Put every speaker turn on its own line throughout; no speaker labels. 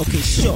Okay, sure.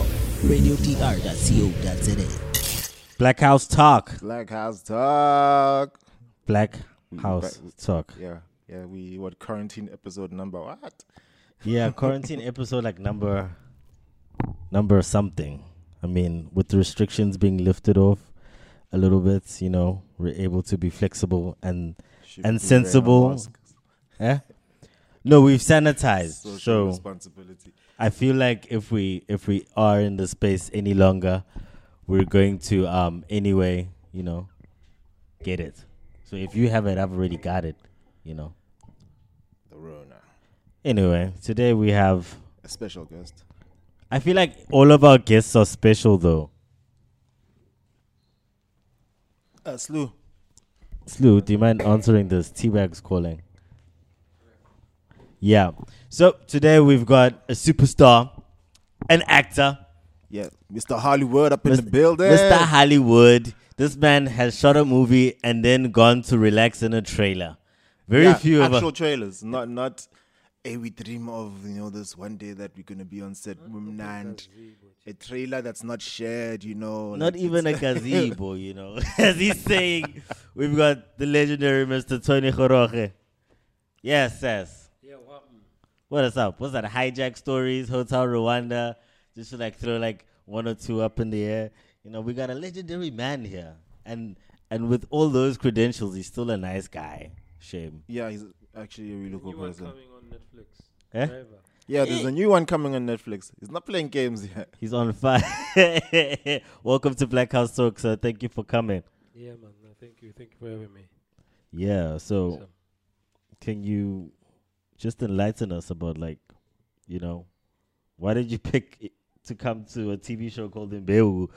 RadioDR.co.za.
Black House Talk.
Black House Talk.
Black
We
House
back-
Talk.
Yeah. We what quarantine episode number what?
Yeah, quarantine episode like number something. I mean, with the restrictions being lifted off a little bit, we're able to be flexible and
Should be wearing a
sensible.
mask.
Eh? No, we've sanitized.
Social
So
responsibility.
I feel like if we are in the space any longer, we're going to anyway, get it. So if you have it, I've already got it,
The Rona.
Anyway, today we have,
A special guest.
I feel like all of our guests are special though.
Slew.
Slew, do you mind answering this? T-Bag's calling. Yeah. So today we've got a superstar, an actor,
Yeah. Mr. Hollywood up in
Mr.
the building.
Mr. Hollywood. This man has shot a movie and then gone to relax in a trailer. Very few of
actual
us.
trailers. Not we dream of, this one day that we're gonna be on set and a trailer that's not shared,
Not
like
even a
it's-
gazebo, As he's saying, we've got the legendary Mr. Tony Khoroge. Yes, Sass.
Yeah, what?
What is up? What's that? Hijack stories, Hotel Rwanda. Just to throw one or two up in the air. We got a legendary man here. And with all those credentials, he's still a nice guy. Shame.
Yeah, he's actually a really cool
New one
person.
coming on Netflix.
Eh?
Driver.
Yeah, there's a new one coming on Netflix. He's not playing games yet.
He's on fire. Welcome to Black House Talk, sir. Thank you for coming.
Yeah, man. No, thank you. Thank you for having me.
Yeah, so
So,
can you just enlighten us about why did you pick to come to a TV show called Mbeu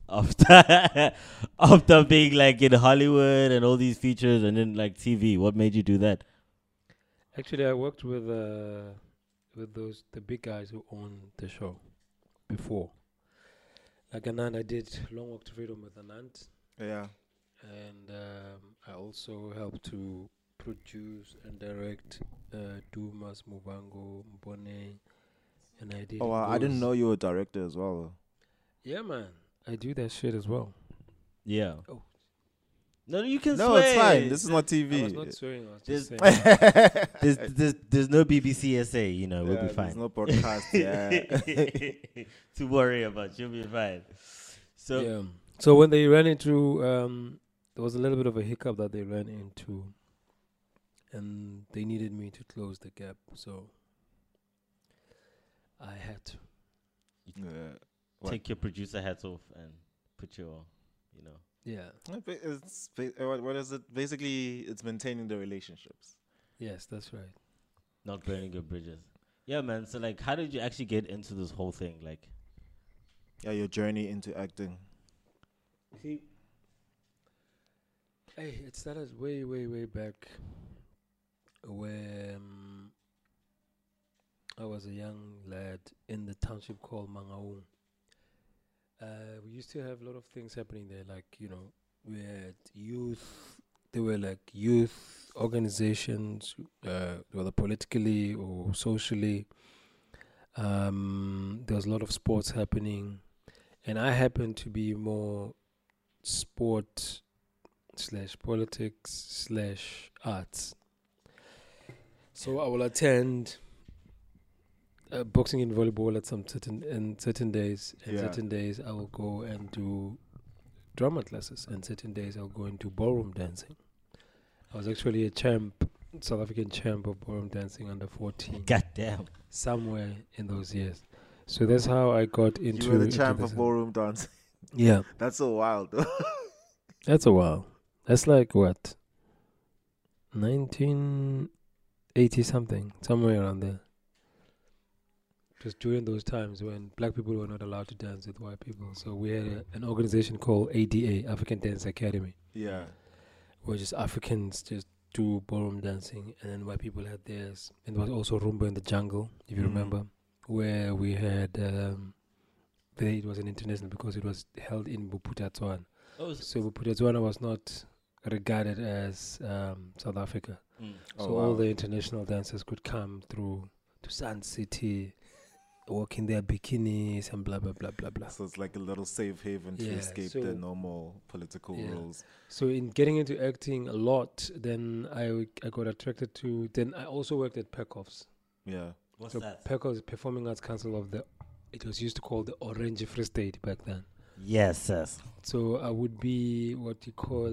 after being in Hollywood and all these features and then TV? What made you do that?
actually, I worked with the big guys who own the show before. Like Anand, I did Long Walk to Freedom with Anand,
Yeah.
and I also helped to produce and direct Dumas, Mubango, Mbone, and I did.
Oh, wow. I didn't
Ngozi.
know you were a director as well.
Yeah, man. I do that shit as well.
Yeah.
Oh.
No, you can
No,
swear.
it's fine. This is not
I
TV.
was not swearing. I was just
There's-
saying.
There's no BBC SA, we'll be
There's
fine.
no podcast. Yeah.
To worry about. You'll be fine. So
Yeah. So when they ran into, there was a little bit of a hiccup that they ran into, and they needed me to close the gap. So I had to.
Yeah. What?
take your producer hat off and put your,
Yeah.
What is it? Basically, it's maintaining the relationships.
Yes, that's right.
not burning your bridges. Yeah, man. So how did you actually get into this whole thing?
Yeah, your journey into acting.
See, hey, it started way, way, way back when I was a young lad in the township called Mangaung. We used to have a lot of things happening there, we had youth. There were youth organizations, whether politically or socially. There was a lot of sports happening, and I happened to be more sport / politics / arts. So I will attend boxing and volleyball at certain days. And
Yeah.
certain days I will go and do drama classes. And certain days I'll go and do ballroom dancing. I was actually a South African champ of ballroom dancing under 14,
goddamn.
somewhere in those years. So that's how I got into.
You were the
into
champ
this.
of ballroom dance.
Yeah,
That's so wild, though.
that's a while. That's what, 1980 something, somewhere around there. Just during those times when black people were not allowed to dance with white people. So we had an organization called ADA, African Dance Academy,
Yeah.
where just Africans just do ballroom dancing, and then white people had theirs. And there was also Rumba in the Jungle, if you
Mm.
remember, where we had, it was an international because it was held in Bophuthatswana.
Oh,
So Bophuthatswana was not regarded as South Africa.
mm.
So
Oh,
all
wow.
the international dancers could come through to Sun City walk in their bikinis and blah blah blah blah blah.
So it's like a little safe haven to
Yeah,
escape
so-
the normal political
Yeah.
rules.
So in getting into acting a lot, then I got attracted to. Then I also worked at Pekoffs.
Yeah.
What's
So
that?
Pekoffs Performing Arts Council of the. It was used to call the Orange Free State back then.
Yes, yes.
So I would be what you call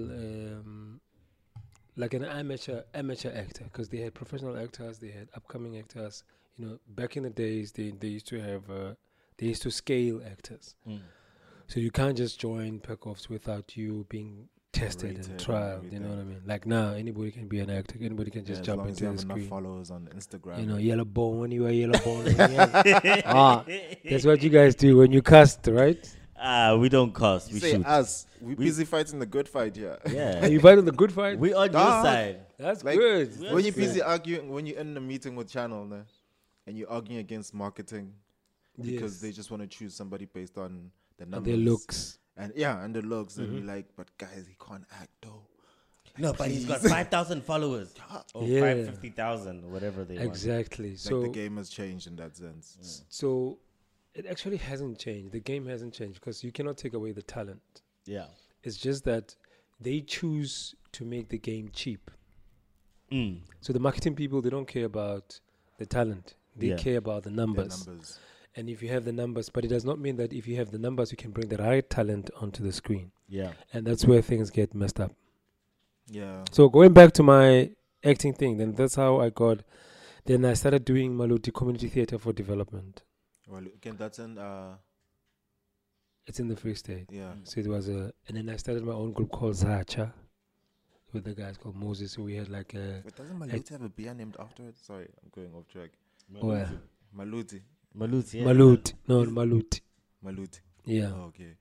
like an amateur actor, because they had professional actors, they had upcoming actors. You know, back in the days, they used to have they used to scale actors.
Mm.
So you can't just join Pekoffs without you being tested
Rated
and
and
trialed. You know what I mean? Like now, anybody can be an actor. Anybody can just
As
jump
long as you
into the
have enough
screen.
followers on Instagram.
You know, yellow bone when you are yellow bone. That's what you guys do when you cast, right?
We don't cost.
You
We
say
shoot.
us. We busy fighting the good fight here.
Are
Yeah.
you fighting the good fight?
We on your
Dog.
side.
That's
Like,
good.
we are
When you're
straight.
busy arguing, when you're in a meeting with Channel, nah, and you're arguing against marketing because
Yes.
they just want to choose somebody based on the
And
numbers.
their looks.
And yeah, and the looks. And
Mhm.
you're like, but guys, he can't act though.
No, but he's got
Please.
5,000 followers. Or
Yeah.
550,000, whatever they want.
Exactly.
Like
So
the game has changed in that sense.
So it actually hasn't changed. The game hasn't changed because you cannot take away the talent.
Yeah.
It's just that they choose to make the game cheap.
Mm.
So the marketing people, they don't care about the talent. They
Yeah.
care about the
Their
numbers.
numbers.
And if you have the numbers, but it does not mean that if you have the numbers, you can bring the right talent onto the screen.
Yeah.
And that's where things get messed up.
Yeah.
So going back to my acting thing, then that's how I got. Then I started doing Maluti Community Theatre for Development.
Well, again, that's in
It's in the Free State.
yeah.
So it was and then I started my own group called Zacha with the guys called Moses. So we had like a
But doesn't Maluti have a beer named after it? Sorry, I'm going off track.
where?
Maluti.
Malut, yeah.
Malut. No, Malut.
Maluti.
Yeah.
Oh, okay.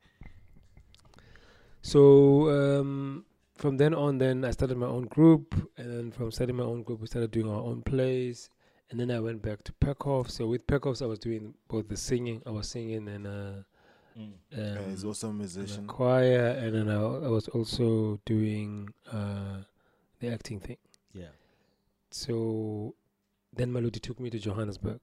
So from then on, then I started my own group, and then from starting my own group, we started doing our own plays, and then I went back to Pekoff. So with Pekoffs, I was doing both the singing. I was singing and
He's also a
and
musician.
a choir, and then I was also doing the acting thing.
Yeah.
So then Maluti took me to Johannesburg,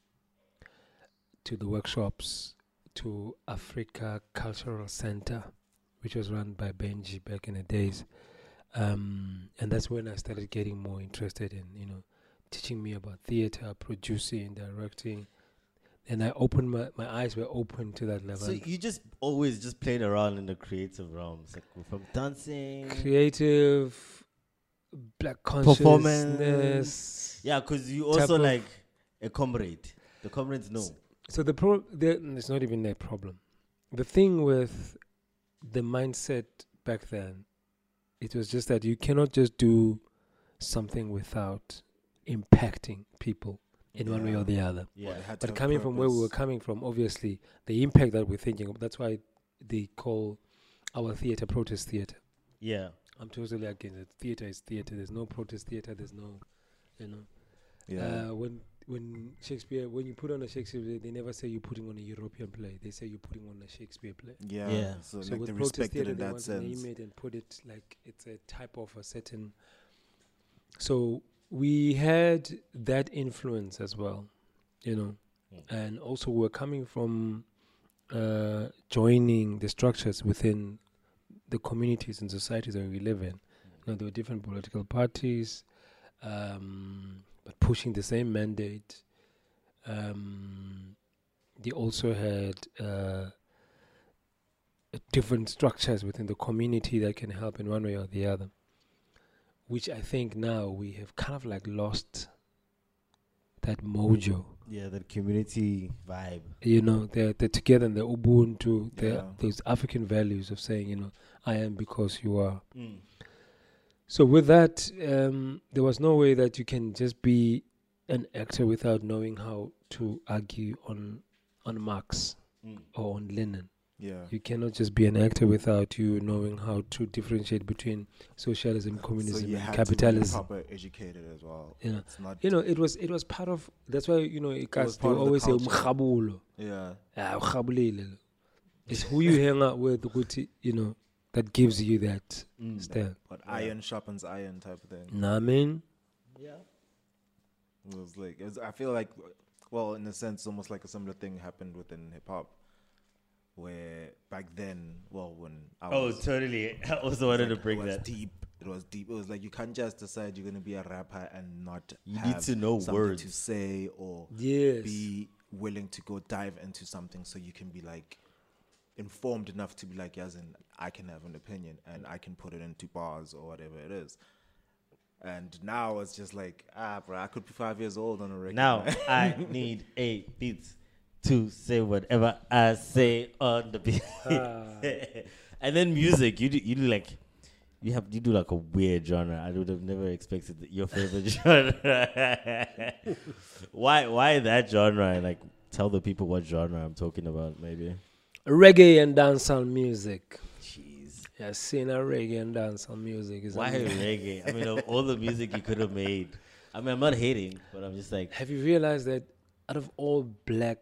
to the workshops, to Africa Cultural Center, which was run by Benji back in the days. And that's when I started getting more interested in, teaching me about theater, producing, directing. And I opened my eyes were open to that level.
So you just always just played around in the creative realms, like from dancing,
Creative, black
performance.
consciousness.
Yeah, because you
type
also
of-
like a comrade. The comrades know.
So it's not even a problem. The thing with the mindset back then, it was just that you cannot just do something without impacting people in one way or the other.
Yeah.
But coming from where we were coming from, obviously, the impact that we're thinking of, that's why they call our theater protest theater.
Yeah.
I'm totally against it. Theater is theater. There's no protest theater. There's no,
Yeah.
When Shakespeare, when you put on a Shakespeare play, they never say you're putting on a European play. They say you're putting on a Shakespeare play.
Yeah.
Yeah.
So,
So
like
with
they
protest
respect it
theater,
in
they
that
want to name
sense.
it and put it like it's a type of a certain. So we had that influence as well, and also we're coming from joining the structures within the communities and societies that we live in. There were different political parties, but pushing the same mandate. They also had different structures within the community that can help in one way or the other, which I think now we have kind of like lost that mojo.
Yeah, that community vibe.
They're together and they're Ubuntu,
Yeah.
those African values of saying, I am because you are.
Mm.
So with that, there was no way that you can just be an actor without knowing how to argue on Marx
Mm.
or on Lenin.
Yeah.
You cannot just be an actor without you knowing how to differentiate between socialism,
So
communism,
you
and
had
capitalism.
to be proper educated as well.
Yeah.
It's not.
It was part of. That's why guys
was
they
part of the
always say
culture.
umkhabulo.
Yeah.
Ukhabulile. It's who you hang out with, that gives you that
Mm.
style.
But iron sharpens iron type of thing.
Nah, man.
Yeah.
It was like I feel like well, in a sense, almost like a similar thing happened within hip hop, where back then, well, when I
Oh,
was,
totally. I also wanted to
like,
bring
it was
that.
deep. It was deep. It was like you can't just decide you're gonna be a rapper and not
You
have
need to know
something
words.
to say or
Yes.
be willing to go dive into something so you can be like informed enough to be like, yes, and I can have an opinion and I can put it into bars or whatever it is. And now it's just like, bro, I could be 5 years old on a record.
Now
man.
I need a beat to say whatever I say on the beat. And then music, you do like you do like a weird genre. I would have never expected your favorite genre. Why that genre? And like tell the people what genre I'm talking about, maybe.
Reggae and dancehall music.
Jeez.
Yeah, seeing a reggae and dancehall music is
Why
amazing.
reggae? I mean, of all the music you could have made. I mean, I'm not hating, but I'm just like,
Have you realized that out of all black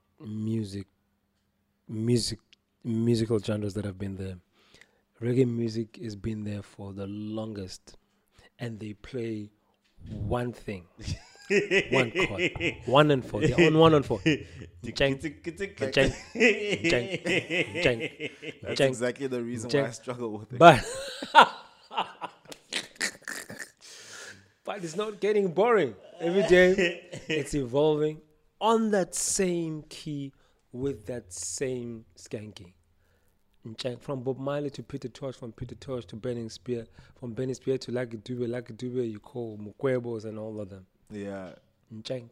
musical genres that have been there, reggae music has been there for the longest, and they play one thing, one chord, 1 and 4. They're on 1 and 4. Jank, jank, jank.
That's
Jank.
exactly the reason why I struggle with it.
But but it's not getting boring. Every day it's evolving on that same key with that same skanking. From Bob Marley to Peter Tosh, from Peter Tosh to Burning Spear, from Burning Spear to Lucky Dube, you call Mukwebos and all of them.
Yeah.
Njank,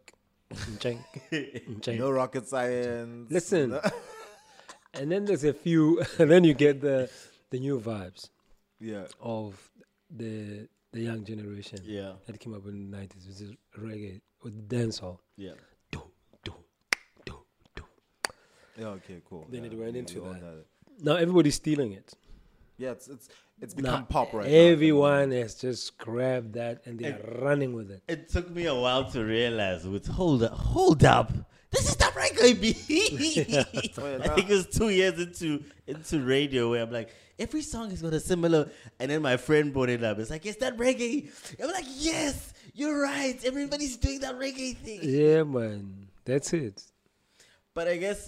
njank.
No rocket science.
Listen. And then there's a few, and then you get the new vibes
Yeah.
of the young generation
yeah,
that came up in the 90s, which is reggae with dancehall.
yeah.
Do, do, do, do.
Yeah, okay, cool.
Then
yeah,
it went
we
into
all
that.
know that.
Now everybody's stealing it.
Yeah, it's become
Now
pop right now. at the
everyone
moment.
has just grabbed that and they are running with it.
It took me a while to realize. Hold up. This is the reggae beat.
Oh, yeah,
I think it was 2 years into radio where I'm like, every song has got a similar. And then my friend brought it up. It's like, is that reggae? I'm like, yes, you're right. Everybody's doing that reggae thing.
Yeah, man. That's it.
But I guess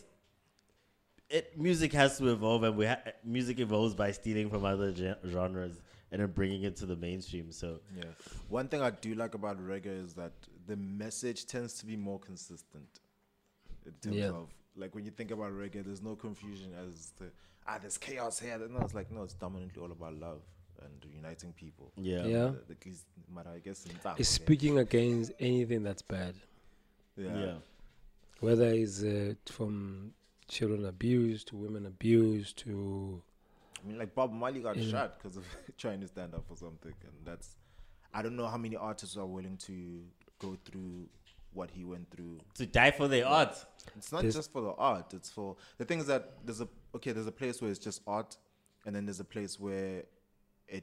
music has to evolve, and music evolves by stealing from other genres and then bringing it to the mainstream. So
Yeah. One thing I do like about reggae is that the message tends to be more consistent. In terms
Yeah.
of, like, when you think about reggae, there's no confusion as to, there's chaos here. No, it's like, no, it's dominantly all about love and uniting people.
yeah,
Yeah.
At least, I guess, in that
It's
way.
speaking against anything that's bad.
yeah.
Whether it's from children abuse to women abuse to
I mean, like, Bob Marley got
Yeah.
shot because of trying to stand up for something. And I don't know how many artists are willing to go through what he went through.
To die for their art.
It's not
There's-
just for the art. It's for the things that there's a place where it's just art, and then there's a place where it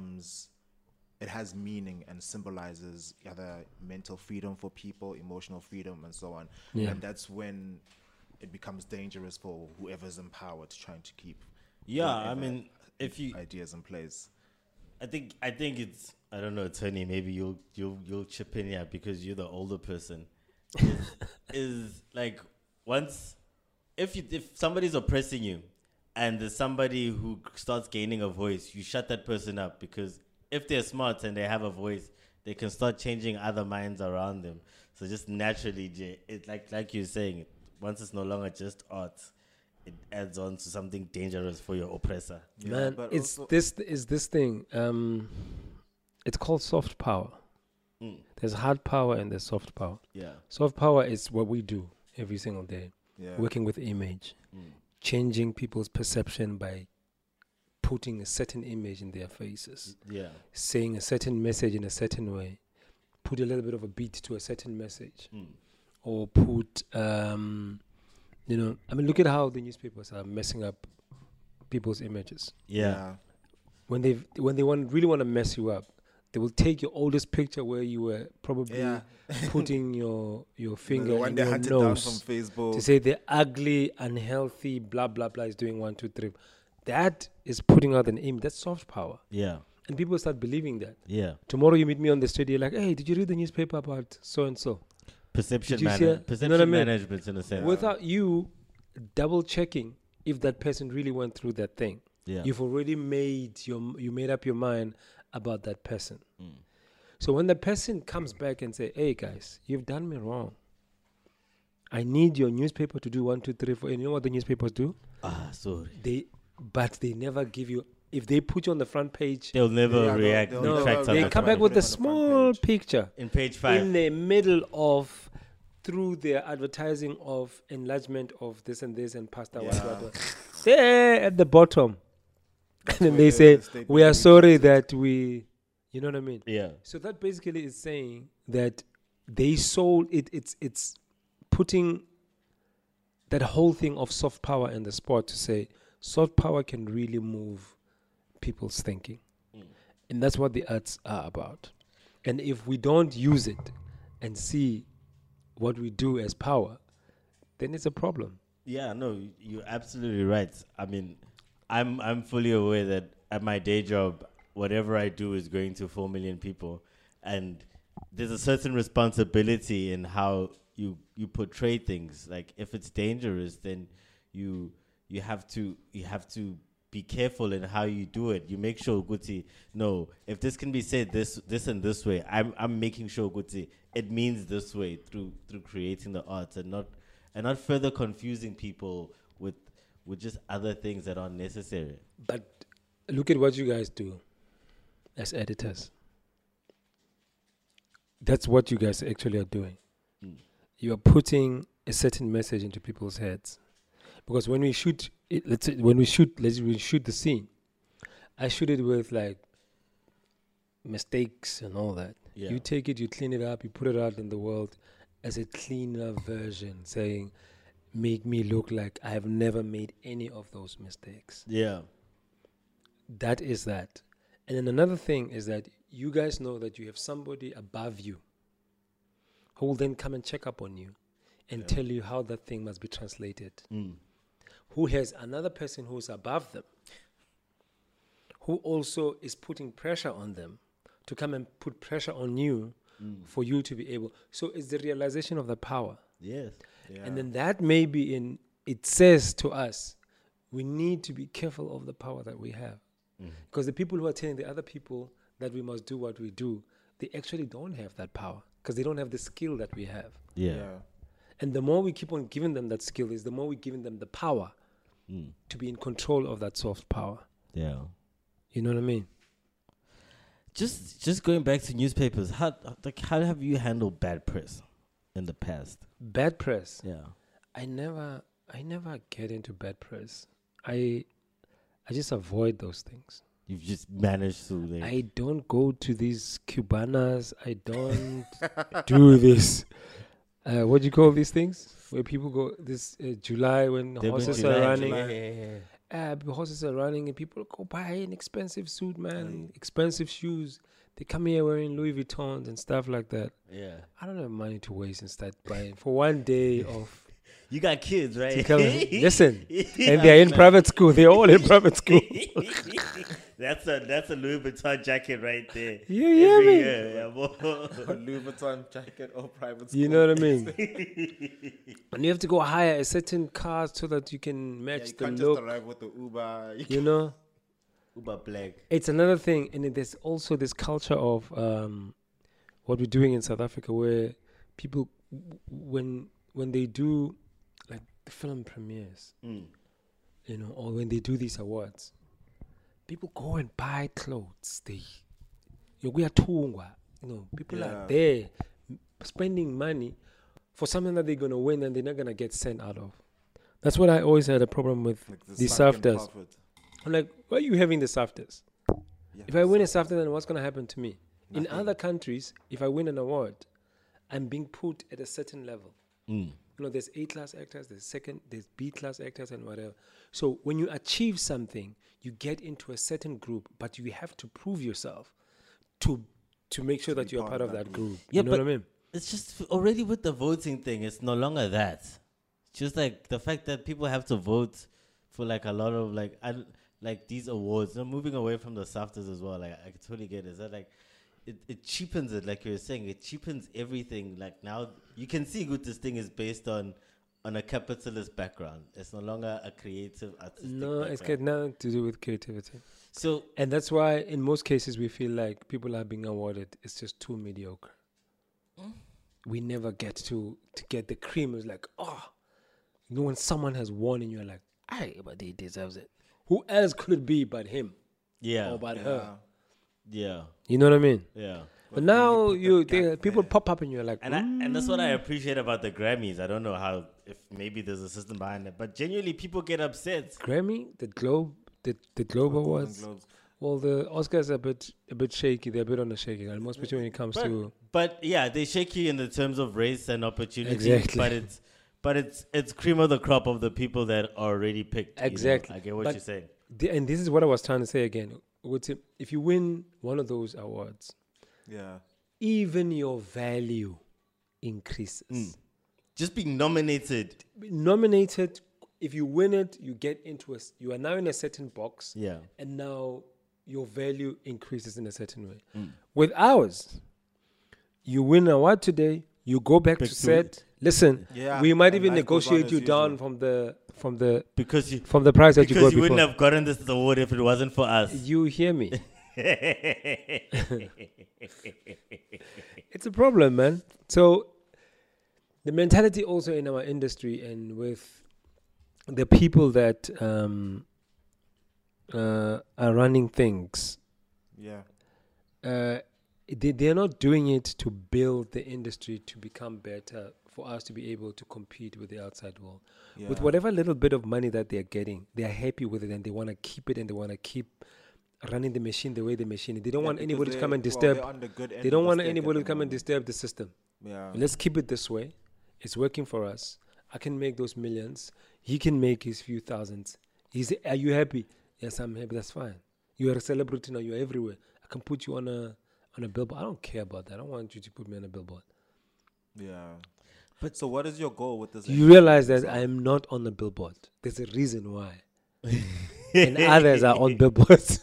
has meaning and symbolizes either mental freedom for people, emotional freedom, and so on.
Yeah.
And that's when it becomes dangerous for whoever's in power to trying to keep
Yeah, I
whatever
mean, if you,
ideas in place.
I think it's, I don't know, Tony. Maybe you'll chip in here because you're the older person. Is like if somebody's oppressing you, and there's somebody who starts gaining a voice, you shut that person up, because if they're smart and they have a voice, they can start changing other minds around them. So just naturally, it's like you're saying, once it's no longer just art, it adds on to something dangerous for your oppressor.
Yeah,
man,
but
it's
also-
this thing. It's called soft power.
Mm.
There's hard power and there's soft power.
Yeah.
Soft power is what we do every single day,
Yeah.
working with image,
Mm.
changing people's perception by putting a certain image in their faces,
Yeah.
saying a certain message in a certain way, put a little bit of a beat to a certain message,
Mm.
or put, I mean, look at how the newspapers are messing up people's images.
Yeah.
When they really want to mess you up, they will take your oldest picture where you were probably
Yeah.
putting your
The
finger
one
in
they
your
hunted down
nose
from Facebook.
to say the ugly, unhealthy, blah blah blah is doing 1, 2, 3. That is putting out an image. That's soft power,
Yeah.
and people start believing that.
Yeah.
Tomorrow you meet me on the street, you're like, "Hey, did you read the newspaper about so and so?"
perception,
Did you see it? You know
perception
what I mean?
management in a sense.
Without you double checking if that person really went through that thing,
Yeah.
you've already made up your mind about that person.
Mm.
So when the person comes back and say, "Hey guys, you've done me wrong. I need your newspaper to do 1, 2, 3, 4." And you know what the newspapers do?
Sorry.
They never give you. If they put you on the front page,
They'll never
Yeah,
react.
they'll
in
never
fact, on
they
the
come
front.
back with a
Put it on the front
small
page.
picture
In page 5.
in the middle of, through their advertising of enlargement of this and this and pasta what. There at the bottom, and then they say, "We are sorry that we," you know what I mean?
Yeah.
So that basically is saying that they sold it. It's putting that whole thing of soft power in the sport to say soft power can really move people's thinking. And that's what the arts are about. And if we don't use it and see what we do as power, then it's a problem.
Yeah, no, you're absolutely right. I mean, I'm fully aware that at my day job, whatever I do is going to 4 million people, and there's a certain responsibility in how you portray things. Like if it's dangerous, then you have to be careful in how you do it. You make sure Guti, no, if this can be said this and this way, I'm making sure Guti it means this way through creating the arts and not further confusing people with just other things that aren't necessary.
But look at what you guys do as editors. That's what you guys actually are doing. You are putting a certain message into people's heads. Because when we shoot it, let's shoot the scene. I shoot it with like mistakes and all that.
Yeah.
You take it, you clean it up, you put it out in the world as a cleaner version, saying, "Make me look like I have never made any of those mistakes."
Yeah.
That is that. And then another thing is that you guys know that you have somebody above you who will then come and check up on you and tell you how that thing must be translated. Who has another person who's above them, who also is putting pressure on them to come and put pressure on you for you to be able. So it's the realization of the power.
Yes.
Yeah.
And then that may be it says to us, we need to be careful of the power that we have. Because the people who are telling the other people that we must do what we do, they actually don't have that power because they don't have the skill that we have.
Yeah.
And the more we keep on giving them that skill is the more we're giving them the power to be in control of that soft power.
Yeah.
You know what I mean?
Just going back to newspapers, how have you handled bad press in the past?
Bad press.
Yeah.
I never get into bad press. I just avoid those things.
You've just managed to. Like,
I don't go to these Cubanas. I don't do this. What do you call these things? Where people go this July when horses are running. Horses are running and people go buy an expensive suit, man, expensive shoes. They come here wearing Louis Vuittons and stuff like that.
Yeah.
I don't have money to waste and start buying for one day of.
You got kids, right?
Listen, and they're in private school. They're all in private school.
That's a Louis Vuitton jacket right there.
You hear
Every
me?
year, yeah, boy.
A Louis Vuitton jacket or private school.
You know what I mean? And you have to go hire a certain car so that you can match
you
the
can't
look.
just arrive with the Uber.
You know?
Uber black.
It's another thing, and there's also this culture of what we're doing in South Africa, where people, when they do like the film premieres, you know, or when they do these awards, people go and buy clothes. We are tungwa, you know, people are there spending money for something that they're gonna win and they're not gonna get sent out of. That's what I always had a problem with these SAFTAs. I'm like, why are you having the SAFTAs?
Yeah,
If I win a SAFTA, then what's going to happen to me? Nothing. In other countries, if I win an award, I'm being put at a certain level. You know, there's A-class actors, there's B-class actors and whatever. So when you achieve something, you get into a certain group, but you have to prove yourself to make sure that you're part of that group.
Yeah,
you know
but
what I mean?
it's just already with the voting thing, it's no longer that. It's just like the fact that people have to vote for like a lot of like these awards. I'm moving away from the SAFTAs as well. Like I totally get it. Is that like it cheapens it, like you were saying. It cheapens everything. Like now, you can see this thing is based on a capitalist background. It's no longer a creative artistic
No, it's got
background.
nothing to do with creativity.
So
And that's why in most cases we feel like people are being awarded. It's just too mediocre. We never get to get the cream. It's like, when someone has won and you're like, aye, but he deserves it. Who else could it be but him
yeah,
or but her?
yeah,
You know what I mean?
yeah.
But now
put the gap
people
there.
pop up and you're like,
And that's what I appreciate about the Grammys. I don't know how, if maybe there's a system behind it, but genuinely people get upset.
Grammy, the Globe, the Globe
Golden
Awards.
Globes.
Well, the Oscars are a bit shaky. They're a bit on the shaky side, most especially when it comes to
But yeah, they shake you in the terms of race and opportunity.
Exactly.
But it's cream of the crop of the people that are already picked. you know?
Exactly.
I get what
But
you're saying.
and this is what I was trying to say again. If you win one of those awards,
Yeah.
even your value increases.
Just being nominated.
Nominated, if you win it, you get into you are now in a certain box,
Yeah.
and now your value increases in a certain way. With ours, you win an award today, you go back to set. Listen,
Yeah,
we might
and
even
life goes on
negotiate
as
you
usual.
down from the
Because you
price that you got
because you
before.
wouldn't have gotten this award if it wasn't for us.
You hear me? It's a problem, man. So the mentality also in our industry and with the people that are running things,
Yeah.
they're not doing it to build the industry to become better for us to be able to compete with the outside world.
Yeah.
With whatever little bit of money that they're getting, they're happy with it and they want to keep it and they want to keep running the machine the way the machine is. They don't want
because
anybody to come and
they're
disturb.
on the good end
They
of
don't
the
want
stick at
anybody
the
to come and
moment.
disturb the system.
Yeah.
Let's keep it this way. It's working for us. I can make those millions. He can make his few thousands. Are you happy? Yes, I'm happy. That's fine. You are a celebrity now. You're everywhere. I can put you on a billboard. I don't care about that. I don't want you to put me on a billboard.
Yeah. But so what is your goal with this?
You realize that I am not on the billboard. There's a reason why. And others are on billboards.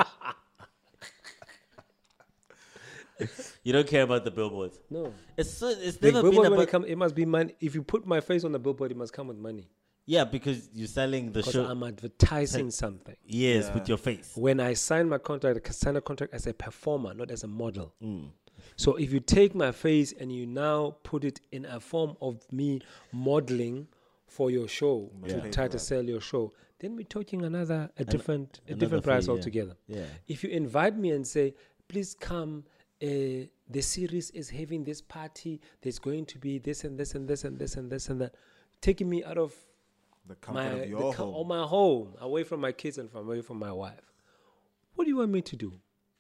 You don't care about the billboards.
No.
It's
The
never been
billboard, when
about
it must be money. If you put my face on the billboard, it must come with money.
yeah, because you're selling the
Because
show.
I'm advertising something.
Yes,
Yeah.
with your face.
When I sign my contract, I sign a contract as a performer, not as a model.
Mm.
So if you take my face and you now put it in a form of me modeling for your show
Yeah.
to try to sell your show, then we're talking a different
another
price
fee, yeah.
altogether.
Yeah.
If you invite me and say, please come, the series is having this party, there's going to be this and this and this and this and this and that, taking me out of
The comfort of your home.
or my home, away from my kids and away from my wife. What do you want me to do?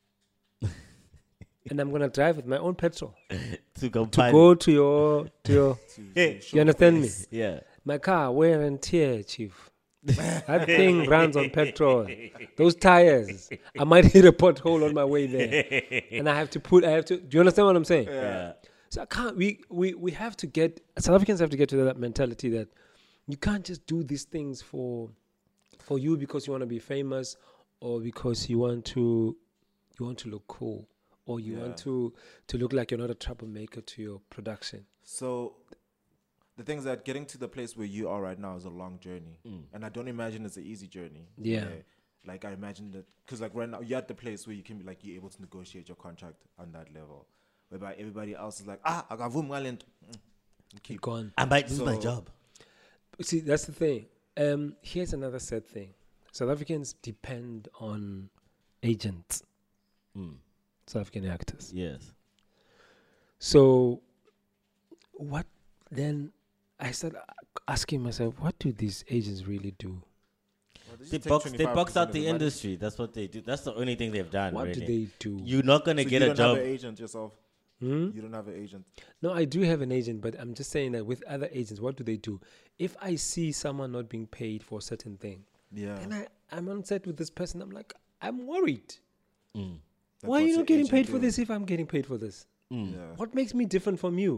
And I'm gonna drive with my own petrol
To go
to go to your.
Hey.
You understand me?
Yeah.
My car wear and tear, chief. That thing runs on petrol. Those tires, I might hit a pothole on my way there, and I have to. Do you understand what I'm saying?
Yeah.
So I can't. We have to get. South Africans have to get to that mentality that you can't just do these things for you because you want to be famous or because you want to look cool or you want to look like you're not a troublemaker to your production.
So the thing is that getting to the place where you are right now is a long journey. And I don't imagine it's an easy journey.
Yeah.
Like I imagine that, because like right now you're at the place where you can be like, you're able to negotiate your contract on that level. Whereby everybody else is like, I got talent. Keep
Gone.
I might lose my
So-
job.
See, that's the thing. Here's another sad thing. South Africans depend on agents. South African actors.
Yes.
So, what then? I started asking myself, what do these agents really do?
They box out the industry. That's what they do. That's the only thing they've done.
What
really.
do they do?
You're not gonna
So
get
you
a
don't
job.
have an agent yourself.
Hmm?
You don't have an agent.
No, I do have an agent, but I'm just saying that with other agents, what do they do? If I see someone not being paid for a certain thing,
Yeah.
then I'm on set with this person. I'm like, I'm worried.
That's
Why are
what
you
your
not getting
agent
paid for
do.
this if I'm getting paid for this?
Yeah.
What makes me different from you?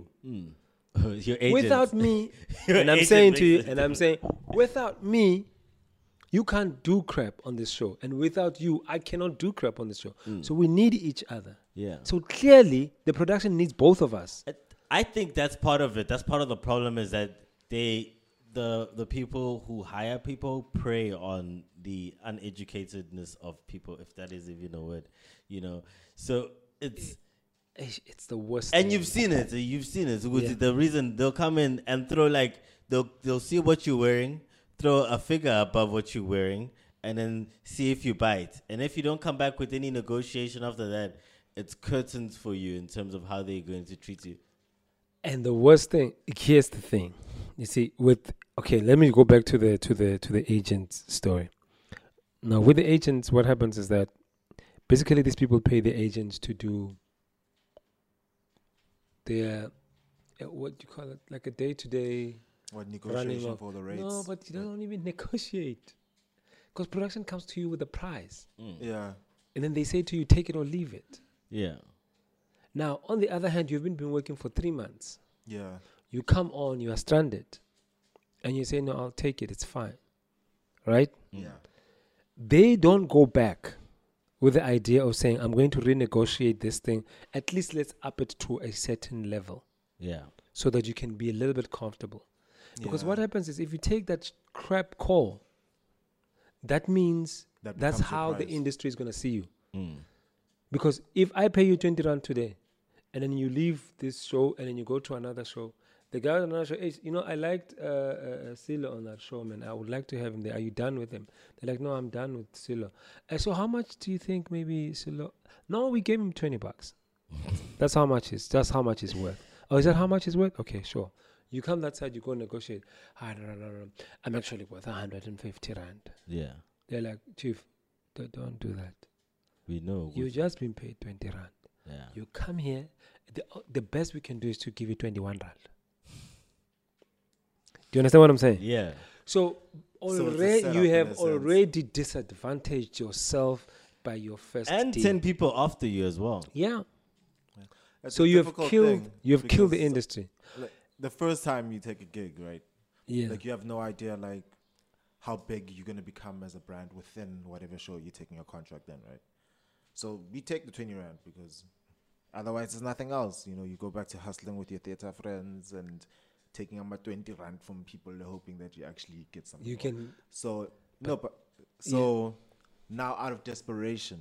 Your agent.
Without me,
Your
and I'm
agent
saying to you,
makes it
and I'm saying, without me, You can't do crap on this show, and without you, I cannot do crap on this show. So we need each other.
Yeah.
So clearly, the production needs both of us.
I think that's part of it. That's part of the problem is that the people who hire people prey on the uneducatedness of people, if that is even a word, So
It's the worst.
and
thing.
you've seen it.
Yeah.
The reason they'll come in and throw they'll see what you're wearing, throw a figure above what you're wearing, and then see if you bite. And if you don't come back with any negotiation after that, it's curtains for you in terms of how they're going to treat you.
And the worst thing, here's the thing. You see, let me go back to the agent story. Now, with the agents, what happens is that basically these people pay the agents to do their what do you call it, like a day-to-day
What
running
negotiation
of.
for the rates?
No, but you don't even negotiate because production comes to you with a price,
Yeah.
and then they say to you, take it or leave it.
Yeah.
Now, on the other hand, you've been working for 3 months.
Yeah.
You come on, you are stranded, and you say, no, I'll take it, it's fine, right?
Yeah.
They don't go back with the idea of saying, I'm going to renegotiate this thing. At least let's up it to a certain level
Yeah.
so that you can be a little bit comfortable. Because
Yeah.
what happens is if you take that crap call, that means
That
that's
becomes your
how the
price.
industry is going to see you.
Mm.
Because if I pay you 20 Rand today, and then you leave this show and then you go to another show, the guy on another show, hey, I liked Silo on that show, man. I would like to have him there. Are you done with him? They're like, no, I'm done with Silo. So how much do you think maybe Silo? No, we gave him $20. That's how much it's worth. Oh, is that how much it's worth? Okay, sure. You come that side, you go negotiate. No. I'm actually worth 150 Rand.
Yeah.
They're like, Chief, don't do that.
We know.
You just been paid 20 Rand.
Yeah.
You come here, the best we can do is to give you 21 Rand. Do you understand what I'm saying?
Yeah.
So
it's a
already
setup
you
in
have
a sense.
already disadvantaged yourself by your first
And
deal.
10 people after you as well.
Yeah.
It's
So
a
you have
difficult
killed
thing
the
because,
industry.
like, the first time you take a gig, right?
Yeah.
Like you have no idea like how big you're gonna become as a brand within whatever show you're taking a contract in, right? So we take the 20 Rand because otherwise there's nothing else. You go back to hustling with your theater friends and taking my 20 Rand from people hoping that you actually get something.
You
more.
can
So now out of desperation,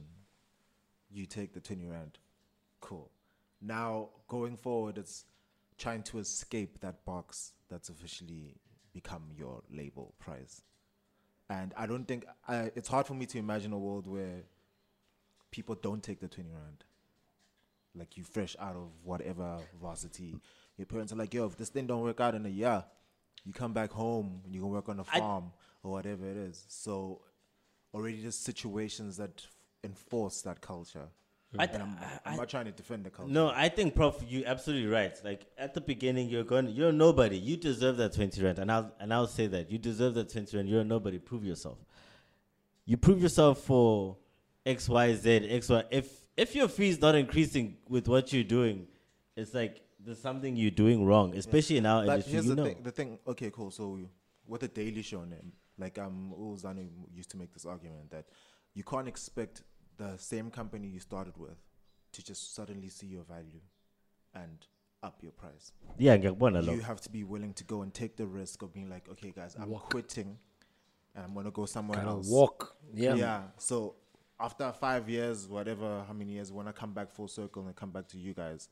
you take the 20 Rand. Cool. Now going forward, it's trying to escape that box that's officially become your label price. And I don't think it's hard for me to imagine a world where people don't take the 20 Rand. Like you fresh out of whatever varsity. Your parents are like, yo, if this thing don't work out in a year, you come back home and you can work on a farm or whatever it is. So already there's situations that enforce that culture. And I'm not trying to defend the culture.
No, I think, Prof, you're absolutely right. Like at the beginning, you're nobody. You deserve that 20 Rand, and I'll say that you deserve that 20 Rand. You're nobody. Prove yourself. You prove yourself for X, Y, Z, X, Y. If your fee's not increasing with what you're doing, it's like there's something you're doing wrong, especially in our
But
industry.
here's
You
the
know.
thing. The thing. Okay, cool. So with the Daily Show name, like Uzano used to make this argument that you can't expect the same company you started with to just suddenly see your value and up your price.
Yeah, ngiyakubona
You
lokho.
have to be willing to go and take the risk of being like, okay, guys, I'm quitting, and I'm gonna go somewhere
gotta
else.
walk. Yeah.
Yeah. So after 5 years, whatever, how many years, when I come back full circle and come back to you guys,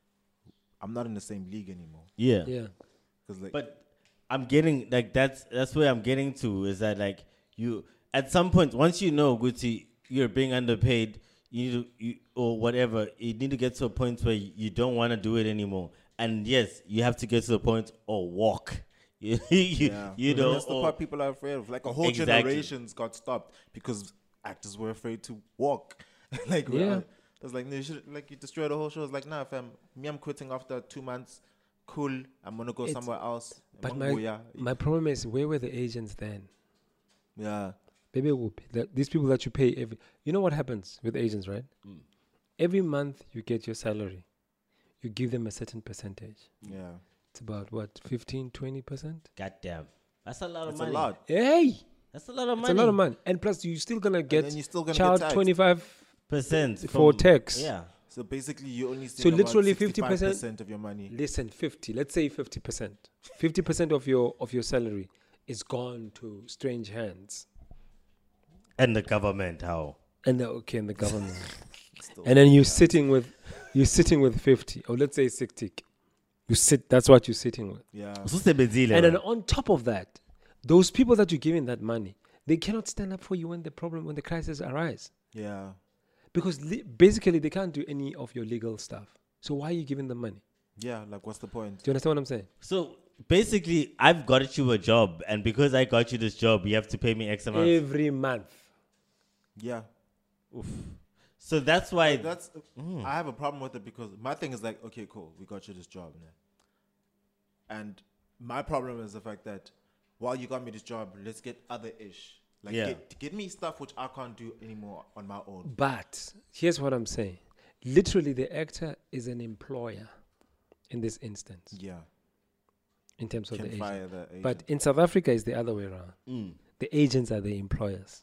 I'm not in the same league anymore.
Yeah.
Yeah.
Because like,
But I'm getting like that's where I'm getting to is that like you at some point once you know Gucci you're being underpaid or whatever you need to get to a point where you don't want to do it anymore, and yes you have to get to the point or walk. You know
that's the
or-
part people are afraid of. Like a whole
Exactly.
generations got stopped because actors were afraid to walk. Like
Yeah.
It's like no, you destroy the whole show. It's like nah, fam, I'm quitting after 2 months. Cool, I'm gonna go
It's-
somewhere else.
But
Mangoya.
my problem is, where were the agents then?
Yeah.
Baby, these people that you pay you know what happens with agents, right? Every month you get your salary. You give them a certain percentage.
Yeah.
It's about what, 15, 20%?
Goddamn, that's a lot of
It's
money.
a lot.
Hey!
That's a lot of
It's
money.
a lot of money. And plus, you're still going to
And
get
then you're still gonna
child
get taxed.
25%.
For
tax.
Yeah.
So basically, you only
So
about
literally
65% of your money.
Listen, 50. Let's say 50%. 50% of your salary is gone to strange hands.
And the government, how?
And the government.
Still,
And then you're sitting with 50, or let's say 60. That's what you're sitting with.
yeah,
Usebenzile,
And then
man.
on top of that, those people that you're giving that money, they cannot stand up for you when the crisis arise.
yeah.
Because basically they can't do any of your legal stuff. So why are you giving them money?
Yeah, like what's the point?
Do you understand what I'm saying?
So basically, I've got you a job, and because I got you this job, you have to pay me X amount.
Every month.
Yeah,
So that's why.
that's. I have a problem with it because my thing is like, okay, cool, we got you this job, man. And my problem is the fact that while you got me this job, let's get other ish. Like,
Yeah.
get me stuff which I can't do anymore on my own.
But here's what I'm saying. Literally, the actor is an employer in this instance,
Yeah,
in terms of
can
the agent.
fire the agent.
But in South Africa, it's the other way around.
Mm,
The agents are the employers.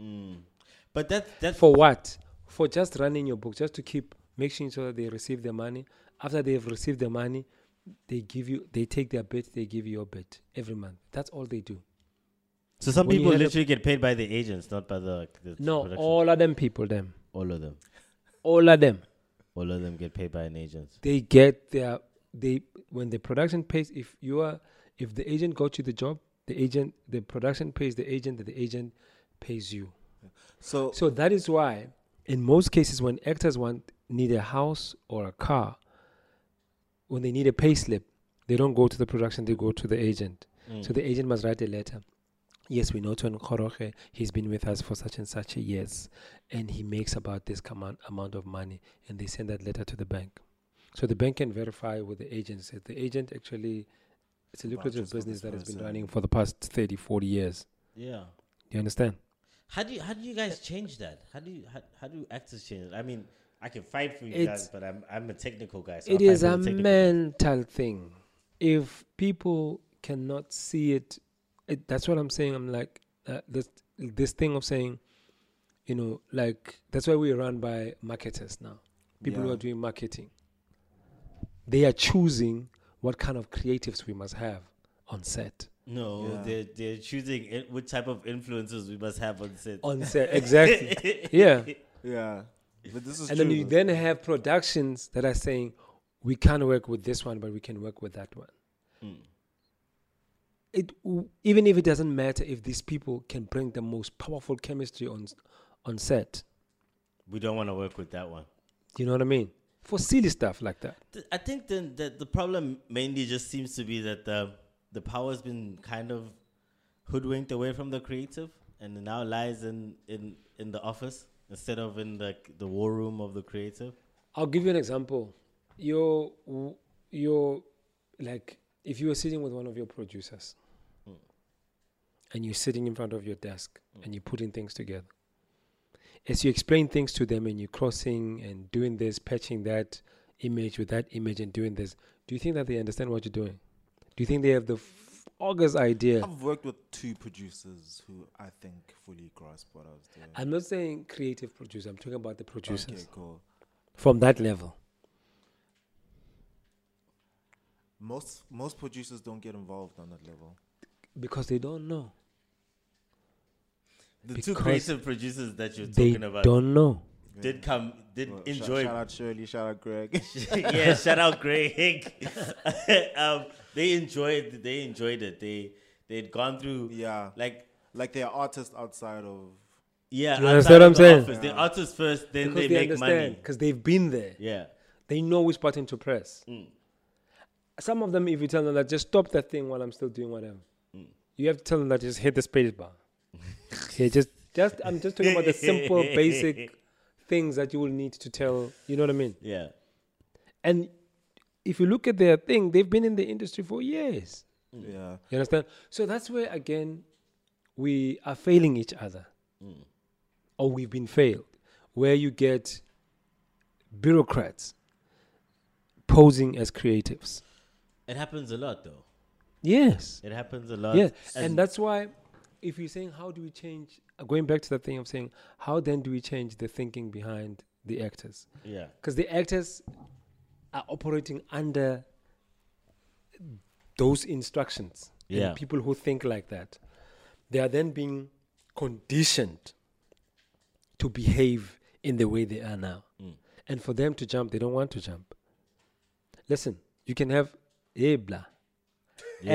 but that's
For what? For just running your book, just to keep making sure that they receive their money. After they've received their money, they take their bit, they give you your bit every month. That's all they do.
so. Some
when you
people
had a-
literally get paid by the agents, not by the
No,
production.
all of them people,
All of them.
all of them.
All of them get paid by an agent.
They get when the production pays. If the agent got you the job, the production pays the agent, that the agent pays you.
so
So that is why, in most cases, when actors need a house or a car, when they need a pay slip, they don't go to the production; they go to the agent. So the agent must write a letter. Yes, we know Tony Koroge. He's been with us for such and such a years, and he makes about this amount of money, and they send that letter to the bank. So the bank can verify with the agent. If the agent actually, it's a lucrative
Vouches for
business
this
that has been
person.
running for the past 30, 40 years.
Yeah.
You understand?
How do you guys change that? How do actors change it? I mean, I can fight for you
It's-
guys, but I'm a technical guy. So
It
I'll
is
fight
a
for the technical guys.
mental thing. If people cannot see it, that's what I'm saying. I'm like this thing of saying, like that's why we run by marketers now. People who
Yeah.
are doing marketing. They are choosing what kind of creatives we must have on set.
No,
Yeah.
they're choosing what type of influences we must have on set.
On set, exactly. Yeah.
yeah, but this is
And
true.
then you then have productions that are saying, we can't work with this one, but we can work with that one. Even if it doesn't matter if these people can bring the most powerful chemistry on set.
We don't want to work with that one.
You know what I mean? For silly stuff like that.
I think then the problem mainly just seems to be that the power's been kind of hoodwinked away from the creative, and it now lies in the office instead of in the war room of the creative.
I'll give you an example. You're like, if you were sitting with one of your producers and you're sitting in front of your desk and you're putting things together, as you explain things to them and you're crossing and doing this, patching that image with that image and doing this, do you think that they understand what you're doing? Do you think they have the august idea?
I've worked with 2 producers who I think fully grasp what I was doing.
I'm not saying creative producer. I'm talking about the producers
Okay, cool.
from that level.
Most producers don't get involved on that level.
Because they don't know.
The
Because
two creative producers that you're
They
talking about
don't know.
did
Well,
enjoy.
Shout out Shirley, shout out Greg.
Yeah, shout out Greg. They enjoyed it. They'd gone through
yeah, like they're artists outside of.
yeah.
You
outside
understand what
of
I'm
the
saying?
office. They're artists first, then
Because
they
they
make
understand.
money.
Because they've been there.
Yeah.
They know which button to press. Some of them, if you tell them that just stop that thing while I'm still doing whatever, you have to tell them that just hit the space bar. Okay, I'm just talking about the simple, basic things that you will need to tell. You know what I mean?
Yeah.
And if you look at their thing, they've been in the industry for years.
Yeah,
You understand? So that's where, again, we are failing each other. Or we've been failed. Where you get bureaucrats posing as creatives.
It happens a lot, though.
Yes.
It happens a lot.
Yeah. And that's why if you're saying how do we change, going back to that thing of saying how then do we change the thinking behind the actors?
Yeah.
Because the actors are operating under those instructions.
Yeah.
And people who think like that, they are then being conditioned to behave in the way they are now. And for them to jump, they don't want to jump. Listen, you can have blah.
Yeah.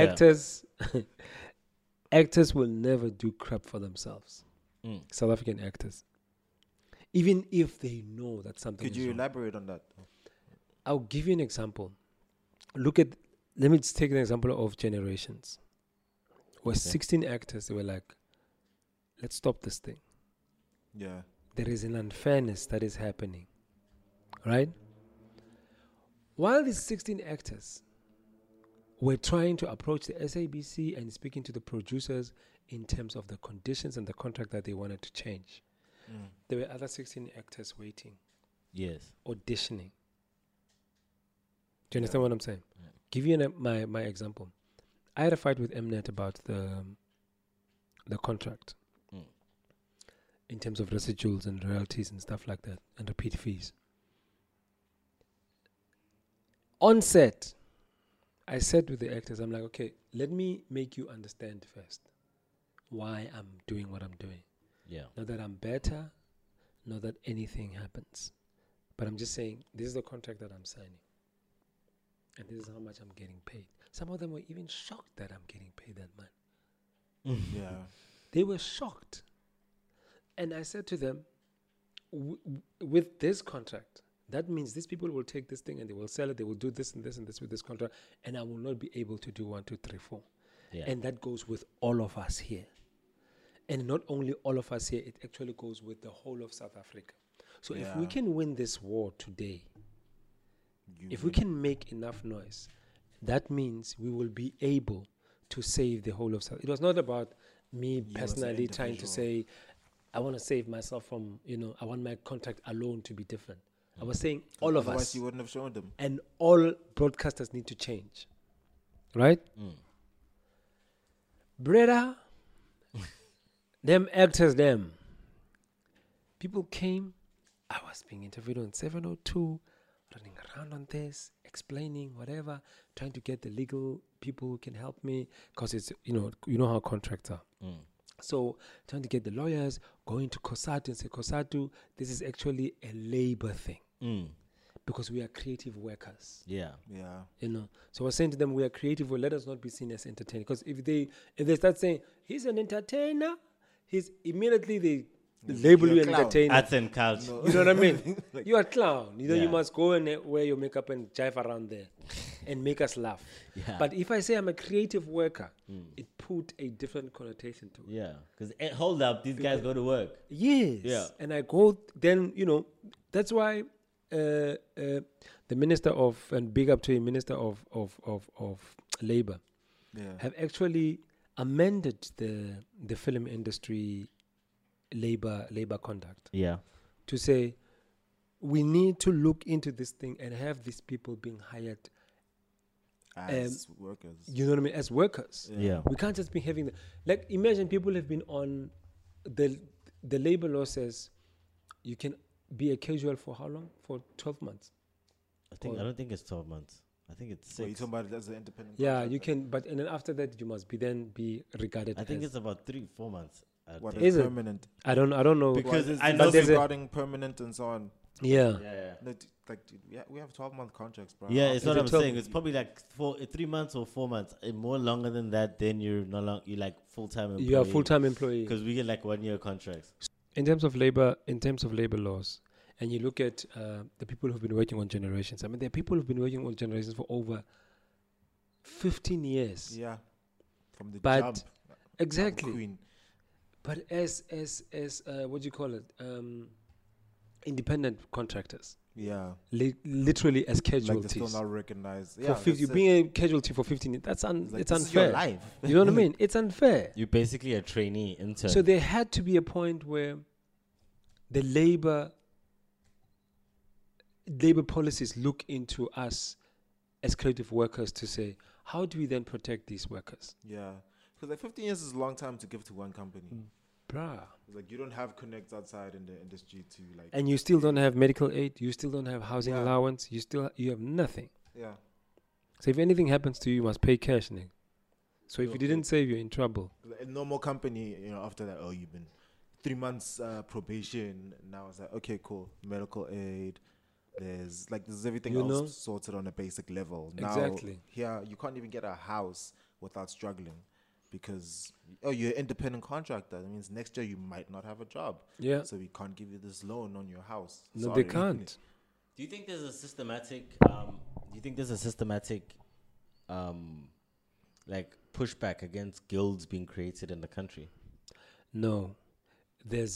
Actors will never do crap for themselves. South African actors. Even if they know that something
Could
is
you
wrong.
elaborate on that?
I'll give you an example. Let me just take an example of Generations. Where 16 actors, they were like, let's stop this thing.
Yeah.
There is an unfairness that is happening. Right? While these 16 actors were trying to approach the SABC and speaking to the producers in terms of the conditions and the contract that they wanted to change, there were other 16 actors waiting,
Yes.
auditioning. Do you understand what I'm saying? Give you my example. I had a fight with Mnet about the contract in terms of residuals and royalties and stuff like that and repeat fees. On set, I said with the actors, I'm like, okay, let me make you understand first why I'm doing what I'm doing.
Yeah.
Not that I'm better, not that anything happens. But I'm just saying, this is the contract that I'm signing. And this is how much I'm getting paid. Some of them were even shocked that I'm getting paid that much.
Yeah.
They were shocked. And I said to them, with this contract, that means these people will take this thing and they will sell it. They will do this and this and this with this contract. And I will not be able to do 1, 2, 3, 4.
Yeah.
And that goes with all of us here. And not only all of us here, it actually goes with the whole of South Africa. So if we
Yeah.
can win this war today,
You
if we
win.
can make enough noise, that means we will be able to save the whole of South. It was not about me
as an
personally trying to
individual.
say, I want to save myself from, I want my contract alone to be different. I was saying all of
Otherwise,
us
you wouldn't have shown them.
and all broadcasters need to change. Right? Brother, them actors, them. People came. I was being interviewed on 702, running around on this, explaining whatever, trying to get the legal people who can help me, because it's, you know how contracts are. So trying to get the lawyers, going to COSATU and say, COSATU, this is actually a labor thing because we are creative workers.
Yeah.
Yeah.
So I was saying to them, we are creative, well, let us not be seen as entertainers. Because if they start saying, he's an entertainer, he's immediately they label
You're
you
a
an
clown.
entertainer.
Arts and culture.
You know what I mean? You're a clown. You
Yeah.
must go and wear your makeup and jive around there and make us laugh.
Yeah.
But if I say I'm a creative worker, it put a different connotation to it.
Yeah. Because hold up, these guys go to work.
Yes.
Yeah.
And I go, then, that's why the Minister of, and big up to him, Minister of Labor,
Yeah.
have actually amended the film industry labor conduct
Yeah.
to say we need to look into this thing and have these people being hired,
As workers.
you know what I mean, as workers.
Yeah.
We can't just be having like imagine people have been on the labor law says you can be a casual for how long? For 12 months.
I don't think it's 12 months. I think it's
So
6.
you're talking about it as an independent
Yeah,
contractor?
you can, but and then after that you must be regarded.
I think
as,
it's about 3-4 months. I
What
think.
Is
is
it?
permanent?
I don't know
Because
Well,
I
there's
know
there's a-
regarding permanent and so on.
Yeah.
Yeah.
No, dude, we have 12-month contracts, bro.
Yeah, it's
Is
what
it
I'm
12
saying. It's probably like 3 months or 4 months. More longer than that, then you're no longer you like full-time employee.
You are a full-time employee.
Because we get like 1-year contracts.
In terms of labor laws, and you look at the people who've been working on Generations. I mean, there are people who've been working on Generations for over 15 years.
Yeah. From the
But-
jump.
Exactly.
Queen.
But as what do you call it? Independent contractors,
Yeah.
literally as
Like they're
casualties.
still not recognized.
For
Yeah,
50,
that's it.
being a casualty for 15 years,
It's like,
it's
this is your
unfair.
life.
You know what I mean? It's unfair.
You're basically a trainee intern.
So there had to be a point where the labor policies look into us as creative workers to say, how do we then protect these workers?
Yeah. Because like 15 years is a long time to give to one company.
Bruh.
It's like you don't have connects outside in the industry to like.
And you still don't have medical aid. You still don't have housing
Yeah.
allowance. You have nothing.
Yeah.
So if anything happens to you, you must pay cash, nigga. So if
Yeah,
you didn't save, you're in trouble.
A normal company, after that, you've been 3 months probation. Now it's like, okay, cool, medical aid. There's everything
You
else
know?
sorted on a basic level. Now,
Exactly.
here you can't even get a house without struggling because you're an independent contractor. That means next year you might not have a job.
Yeah.
So we can't give you this loan on your house.
No,
Sorry.
they can't.
Do you think there's a systematic? Like pushback against guilds being created in the country?
No. There's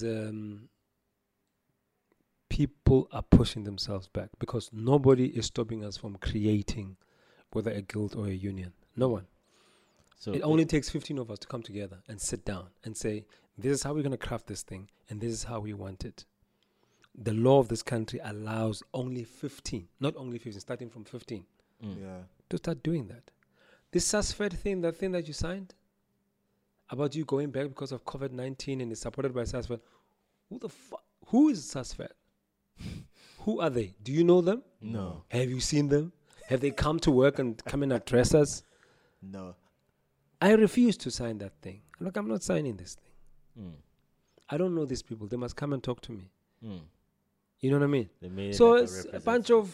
people are pushing themselves back because nobody is stopping us from creating whether a guild or a union. No one.
So
It only takes 15 of us to come together and sit down and say, this is how we're going to craft this thing and this is how we want it. The law of this country allows only 15, not only 15, starting from 15,
Yeah.
to start doing that. This SASFED thing, that thing that you signed about you going back because of COVID-19 and is supported by SASFED, who is SASFED? Who are they? Do you know them?
No.
Have you seen them? Have they come to work and come and address us?
No.
I refuse to sign that thing. Look, I'm not signing this thing.
Mm.
I don't know these people. They must come and talk to me.
Mm.
You know what I mean?
They made it
So
like
it's a bunch of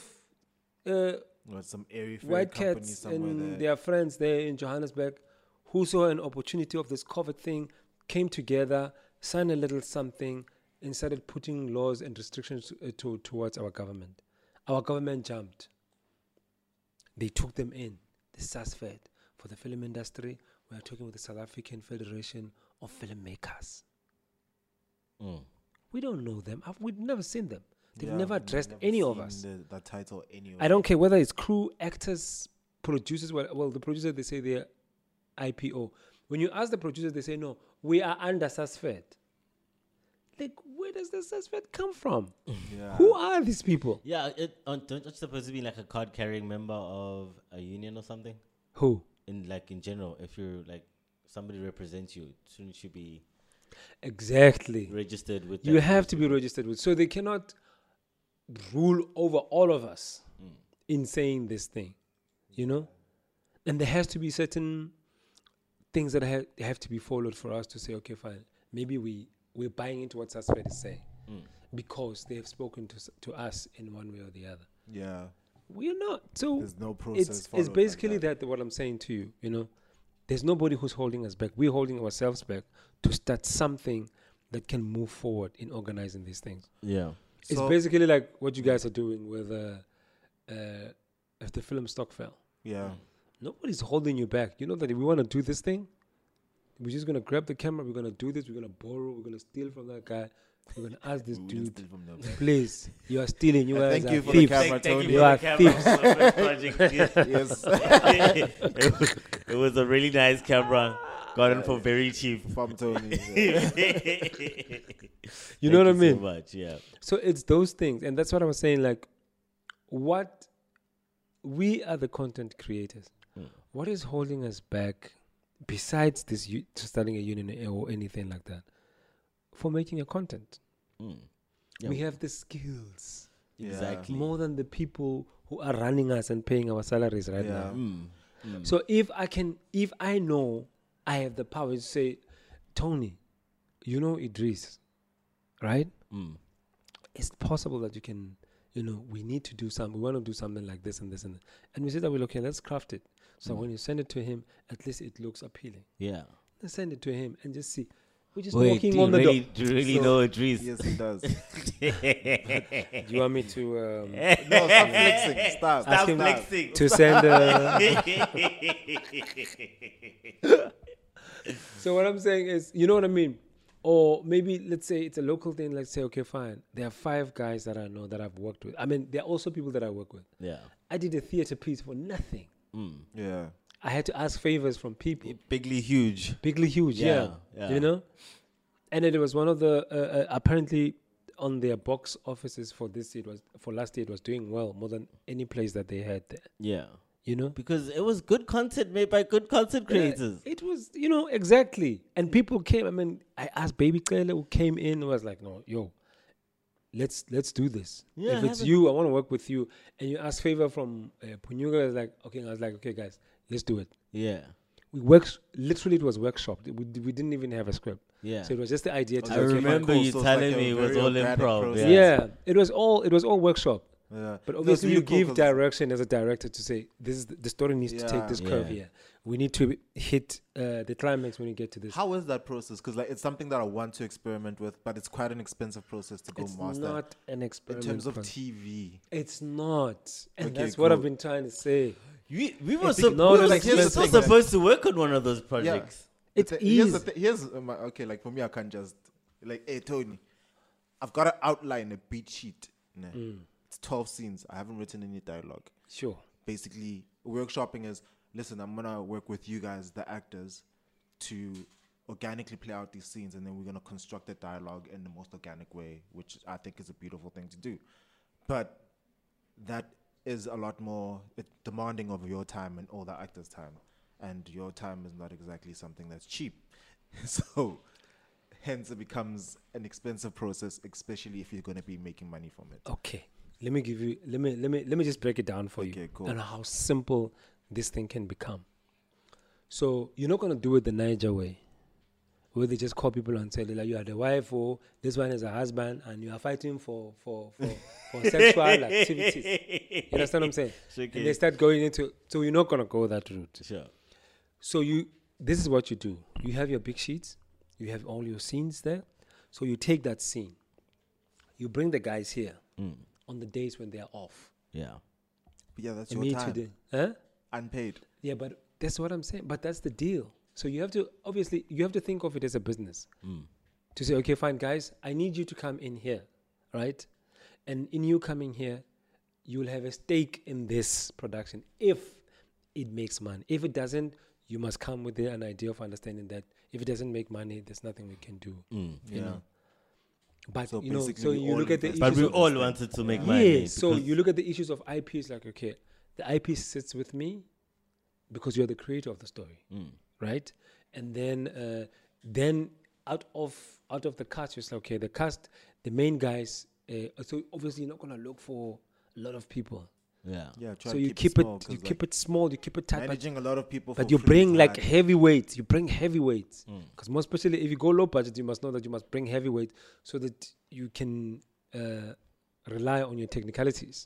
Some airy
white
company
cats
somewhere
and
there.
their friends there in Johannesburg who saw an opportunity of this COVID thing, came together, signed a little something, and started putting laws and restrictions towards our government. Our government jumped. They took them in. The SASFED for the film industry. We are talking with the South African Federation of Filmmakers.
Mm.
We don't know them. We've never seen them. They've
Yeah,
never
I've
addressed
never
any of
seen
us.
That title anywhere.
I don't care whether it's crew, actors, producers. Well, the producer, they say they're IPO. When you ask the producers, they say, no, we are under SASFED. Like, where does the SASFED come from?
Yeah.
Who are these people?
Yeah, don't you supposed to be like a card-carrying member of a union or something?
Who?
In general, if you're like somebody represents you, shouldn't you be
Exactly.
registered with?
You
that
have to
group?
be registered with. So they cannot rule over all of us
Mm.
in saying this thing, you know? And there has to be certain things that have to be followed for us to say, okay, fine, maybe we're buying into what SASFED is saying because they have spoken to us in one way or the other.
Yeah.
We're not. So
There's no process.
it's
followed like
basically that what I'm saying to you, you know? There's nobody who's holding us back. We're holding ourselves back to start something that can move forward in organizing these things.
Yeah.
It's
So-
basically like what you guys are doing with if the film stock fell.
Yeah.
Nobody's holding you back. You know that if we want to do this thing, we're just going to grab the camera, we're going to do this, we're going to borrow, we're going to steal from that guy, we're going to ask this
We didn't
dude,
steal from them.
please, you are stealing, you guys
Thank
are
you for the
thieves.
camera,
Thank
Tony.
you
You
for
are
the camera.
thieves.
for the first project.
Yes.
It was a really nice camera, gotten for very cheap.
From Tony.
You know what I
Thank
mean?
So much, yeah.
So it's those things. And that's what I was saying, like, what we are the content creators.
Mm.
What is holding us back besides this starting a union or anything like that for making a content?
Mm. Yeah.
We have the skills
Exactly.
more than the people who are running us and paying our salaries right
Yeah.
now.
Mm. Mm.
So if I know I have the power to say, Tony, you know Idris, right?
Mm.
It's possible that you can, we need to do something. We want to do something like this and this and that. And we say that, well, okay, let's craft it. So when you send it to him, at least it looks appealing.
Yeah.
Let's send it to him and just see. We're just
Wait,
walking
do you
on the
really,
door.
do you really
So-
know Idris?
Yes, he does.
Do you want me to
No, stop flexing. Stop.
Ask
Stop
him
flexing.
to send? So what I'm saying is, you know what I mean? Or maybe let's say it's a local thing. Let's say, okay, fine. There are 5 guys that I know that I've worked with. I mean, there are also people that I work with.
Yeah.
I did a theater piece for nothing.
Mm.
Yeah.
I had to ask favors from people.
Bigly huge.
Bigly huge,
Yeah,
yeah.
yeah.
You know? And it was one of the, apparently on their box offices for this year, for last year, it was doing well, more than any place that they had there.
Yeah.
you know.
Because it was good content made by good content creators.
It was, exactly. And people came. I mean, I asked Baby Clele who came in, who was like, no, yo, let's do this.
Yeah,
if it's you, I want to work with you. And you ask favor from Punyuga. I was like, okay, guys, let's do it.
Yeah.
We worked, literally it was workshopped. We didn't even have a script.
Yeah.
So it was just the idea to
I remember you telling me it was all improv.
Yeah. It was all workshop.
Yeah.
But
No,
obviously
it's
you
really cool
give
'cause-
direction as a director to say, this is the story needs to take
Yeah.
this curve
Yeah.
here. We need to hit the climax when you get to this.
How is that process? Because like it's something that I want to experiment with, but it's quite an expensive process to go
It's
master.
not an
In
experiment.
terms of
Con.
TV,
It's not. And
Okay,
that's what I've
cool.
been trying to say.
We were,
It's
so,
not
we
an
were
like, here's the
still
thing, like-
supposed to work on one of those projects.
It's
here's
easy.
here's okay. Like for me, I can't just like, hey Tony, I've got to outline a beat sheet. Nah. It's 12 scenes. I haven't written any dialogue.
Sure.
Basically, workshopping is, listen, I'm gonna work with you guys, the actors, to organically play out these scenes, and then we're gonna construct the dialogue in the most organic way, which I think is a beautiful thing to do. But that is a lot more demanding of your time and all the actors' time, and your time is not exactly something that's cheap. So hence it becomes an expensive process, especially if you're going to be making money from it.
Okay. Let me just break it down for you.
Okay, cool.
And how simple this thing can become. So you're not gonna do it the Niger way, where they just call people and say, like, you are the wife, or this one is a husband, and you are fighting for sexual activities. You understand what I'm saying?
Sure
And they start going into, so you're not gonna go that route.
Sure.
So this is what you do. You have your big sheets, you have all your scenes there. So you take that scene, you bring the guys here on the days when they are off.
Yeah.
But yeah, that's
And
your
me
time.
today. Huh?
Unpaid.
Yeah, but that's what I'm saying. But that's the deal. So you have to, obviously, you have to think of it as a business. To say, okay, fine, guys, I need you to come in here, right? And in you coming here, you will have a stake in this production if it makes money. If it doesn't, you must come with an idea of understanding that if it doesn't make money, there's nothing we can do. You
Yeah.
know? But
So
you know,
basically
so
we
you
all
look at the
invest.
But
issues
we
of
all wanted to make money.
yeah. So
because-
you look at the issues of IP. It's like, okay, the IP sits with me because you're the creator of the story, right? And then out of the cast, you're like, okay, the cast, the main guys. So obviously, you're not gonna look for a lot of people.
Yeah.
Yeah, try
So
to
you
keep
keep
small,
it,
'cause,
you
like,
keep it small, you keep it tight.
managing a lot of people.
But
for
you
free
bring
is
like
hard.
heavyweights. You bring heavyweights because more especially if you go low budget, you must know that you must bring heavyweight so that you can rely on your technicalities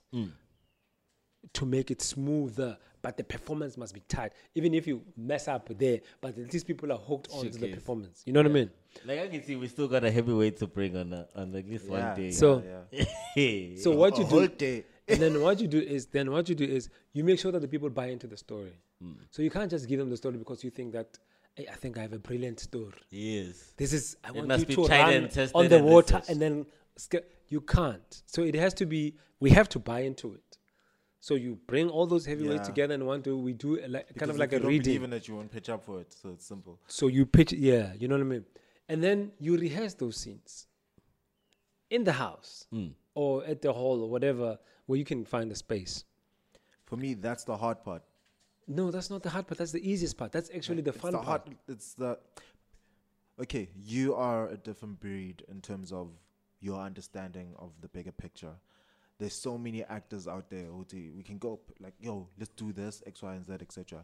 to make it smoother. But the performance must be tight, even if you mess up there. But at least people are hooked onto the
Showcase.
performance. You know what I mean?
Like I can see, we still got a heavyweight to bring on at least
Yeah,
one day.
So-
yeah.
So what you
A whole
do,
day.
and then what you do is you make sure that the people buy into the story. So you can't just give them the story because you think that, hey, I think I have a brilliant story.
Yes.
This is I want
must
you
be
to
tried
run
and tested
on the
and
water
researched.
and then you can't. So it has to be. We have to buy into it. So you bring all those heavyweights
Yeah.
together and we do kind
Because
of like
if
a
you don't believe
reading.
in it, you won't pitch up for it. So it's simple.
So you pitch, yeah, you know what I mean. And then you rehearse those scenes in the house or at the hall or whatever where you can find a space.
For me, that's the hard part.
No, that's not the hard part. That's the easiest part. That's actually the
It's
fun
the
part.
hard. It's the. Okay, you are a different breed in terms of your understanding of the bigger picture. There's so many actors out there who we can go like, yo, let's do this, X, Y, and Z, etc.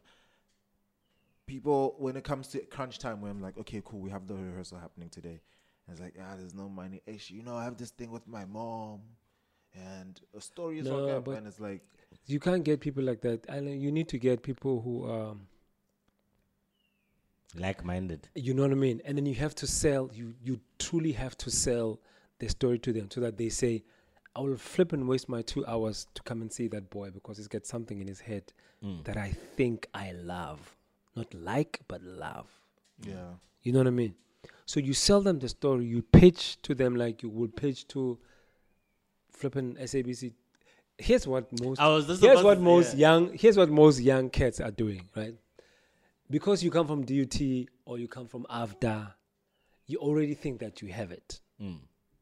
People, when it comes to crunch time, where I'm like, okay, cool, we have the rehearsal happening today. And it's like, there's no money. Actually, I have this thing with my mom, and a story is
No,
up,
but-
and it's like,
You can't get people like that. And you need to get people who
Like-minded.
you know what I mean? And then you have to sell, you truly have to sell the story to them so that they say, I will flip and waste my 2 hours to come and see that boy because he's got something in his head that I think I love. Not like, but love.
yeah.
You know what I mean? So you sell them the story, you pitch to them like you would pitch to flipping SABC. Here's what most here's what most young cats are doing, right? Because you come from DUT or you come from AVDA, you already think that you have it.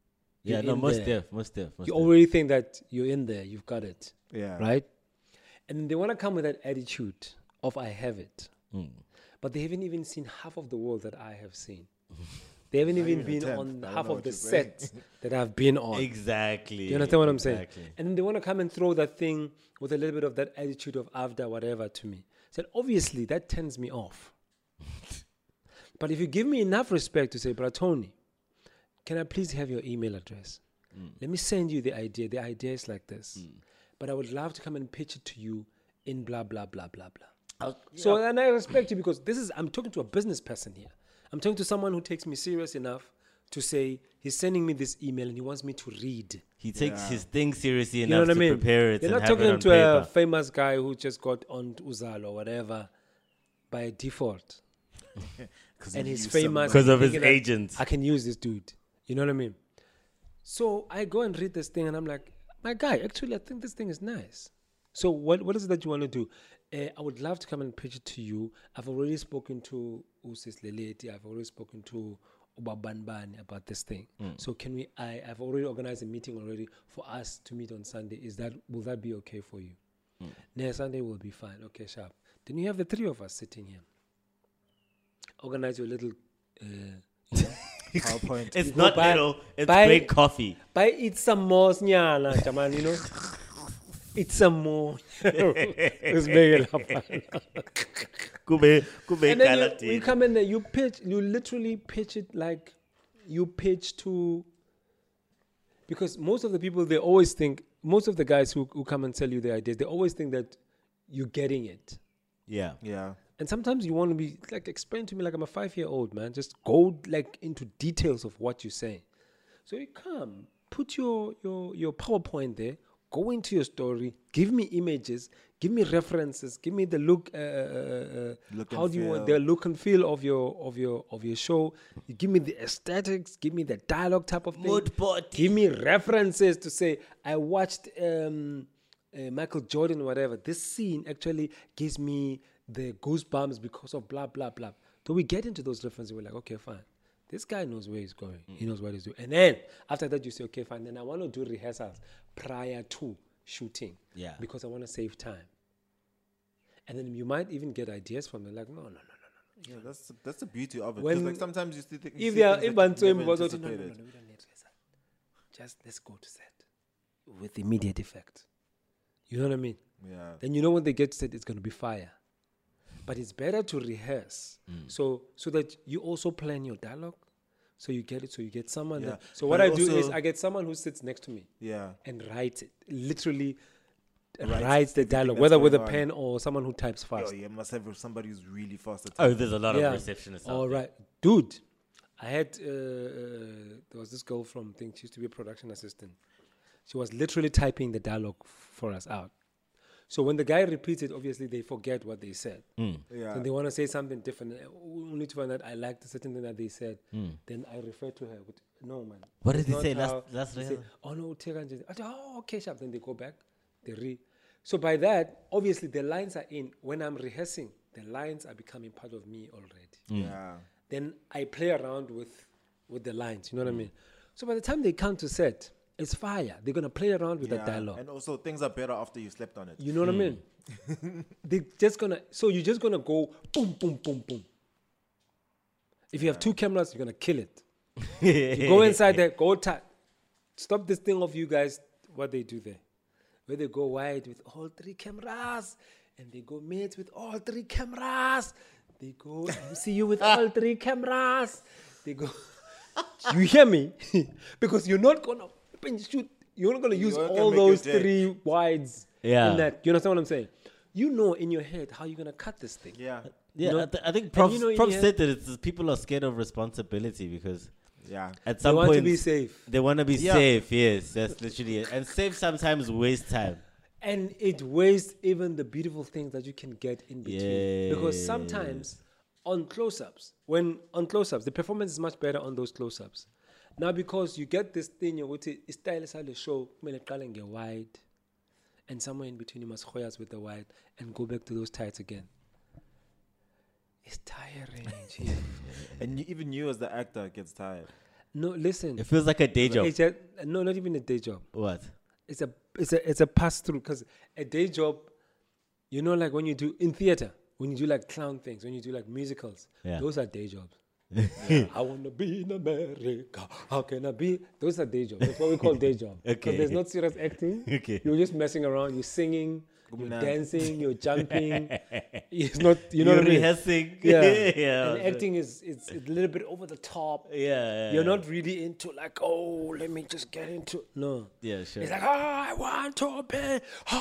Yeah,
You're
no,
in
most
there.
def.
You already think that you're in there, you've got it,
Yeah.
right? And they want to come with that attitude of I have it. But they haven't even seen half of the world that I have seen. They haven't even been on half of the set that I've been on.
Exactly.
Do you understand what I'm saying?
Exactly.
And then they want to come and throw that thing with a little bit of that attitude of after whatever to me. So obviously that turns me off. But if you give me enough respect to say, Brother Tony, can I please have your email address? Let me send you the idea. The idea is like this. But I would love to come and pitch it to you in blah, blah, blah, blah, blah. So, and I respect you because I'm talking to a business person here. I'm talking to someone who takes me serious enough to say, he's sending me this email and he wants me to read.
He takes his thing seriously
You know
enough
what I
to
mean?
prepare it
You're
and
not
have it
talking
on
to
paper.
a famous guy who just got on Uzalo or whatever by default. And he's famous.
Because of his
thinking that
agent.
I can use this dude. You know what I mean? So I go and read this thing and I'm like, my guy, actually, I think this thing is nice. So what is it that you want to do? I would love to come and pitch it to you. I've already spoken to Usis Leleti. I've already spoken to Ubabanbani about this thing. So can we? I've already organized a meeting already for us to meet on Sunday. Will that be okay for you? Next Sunday will be fine. Okay, sharp. Then you have the three of us sitting here. Organize your little.
PowerPoint.
It's
You
not
go buy-
little, it's
buy-
great coffee.
Eat some more, nyana, Jamal, you know. Eat some more. Let's make it happen. And then you come in there, you literally pitch it like you pitch to, because most of the people, they always think, most of the guys who come and tell you their ideas, they always think that you're getting it.
Yeah.
Yeah.
And sometimes you want to be like, explain to me like I'm a 5-year-old, man. Just go like into details of what you're saying. So you come, put your PowerPoint there, go into your story, give me images, give me references, give me the look.
Look
How
and
do you want
feel.
the look and feel of your show? You give me the aesthetics, give me the dialogue type of thing.
Mood board.
Give me references to say I watched Michael Jordan, whatever. This scene actually gives me the goosebumps because of blah blah blah. So we get into those references. We're like, okay, fine. This guy knows where he's going. He knows what he's doing. And then after that, you say, okay, fine. Then I want to do rehearsals prior to shooting.
Yeah.
Because I want to save time. And then you might even get ideas from them. Like, no.
Yeah, that's the beauty of it.
When-
Because like sometimes you still think
If they are, if Bantu
never
was no,
anticipated.
we don't need rehearsal. Just let's go to set with immediate effect. You know what I mean?
Yeah.
Then you know when they get to set, it's going to be fire. But it's better to rehearse so that you also plan your dialogue. So you get it. So you get someone.
Yeah.
So what
But
I do is
also-
I get someone who sits next to me
Yeah.
and writes it. Literally
Writes
writes the
everything
dialogue,
that's
whether with a
going on.
pen or someone who types
Yo,
fast.
you must have somebody who's really fast at
Oh, there's a lot
Yeah.
of receptionists.
All
out there.
right, dude. I had there was this girl from she used to be a production assistant. She was literally typing the dialogue for us out. So when the guy repeats it, obviously they forget what they said.
Yeah.
So they want to say something different. Only to find out I like the certain thing that they said. Then I refer to her. But no, man.
What did
It's
he
not
say?
how-
Last
they say,
rehearsal?
oh no, take on just. Oh, okay, sharp. Then they go back. They read. So by that, obviously the lines are in. When I'm rehearsing, the lines are becoming part of me already.
Yeah.
Then I play around with the lines. You know what I mean? So by the time they come to set, it's fire. They're gonna play around with that dialogue.
And also things are better after you slept on it.
You know what I mean? They're just gonna. So you're just gonna go boom, boom, boom, boom. If you have 2 cameras, you're gonna kill it. You go inside there, go tight. Stop this thing of you guys. What they do there, where they go wide with all 3 cameras, and they go mid with all 3 cameras. They go MCU with all 3 cameras. They go. You hear me? Because you're not gonna shoot. You're not gonna use
not gonna
all
make your
those
day.
3 wides.
Yeah.
In that, you understand what I'm saying? You know in your head how you're gonna cut this thing.
Yeah.
Yeah,
You know?
I think
And
Prof,
you know,
Prof
you
said that it's people are scared of responsibility because
Yeah.
at
They
some
want
point
to be safe.
they want to be
Yeah.
safe. Yes, that's literally it. And safe sometimes waste time.
And it wastes even the beautiful things that you can get in between. Because sometimes on close-ups, the performance is much better on those close-ups. Now because you get this thing, you would say, style is how the show, get wide. And somewhere in between you must hoyas with the wide and go back to those tights again. It's tiring. Chief.
And even you as the actor gets tired.
No, listen.
It feels like a day job.
It's no, not even a day job.
What?
It's a pass through because a day job You know, like when you do in theater, when you do like clown things, when you do like musicals,
Yeah.
those are day jobs. I want to be in America. How can I be? Those are day jobs. That's what we call day job.
Okay.
Because there's not serious acting.
Okay.
You're just messing around. You're singing. You're
Kumnandi.
dancing. You're jumping. It's not. You know
You're
what I mean?
rehearsing.
Yeah.
Yeah.
And acting it's a little bit over the top.
Yeah.
You're not really into like, oh, let me just get into. No.
Yeah, sure.
It's like, I want to be.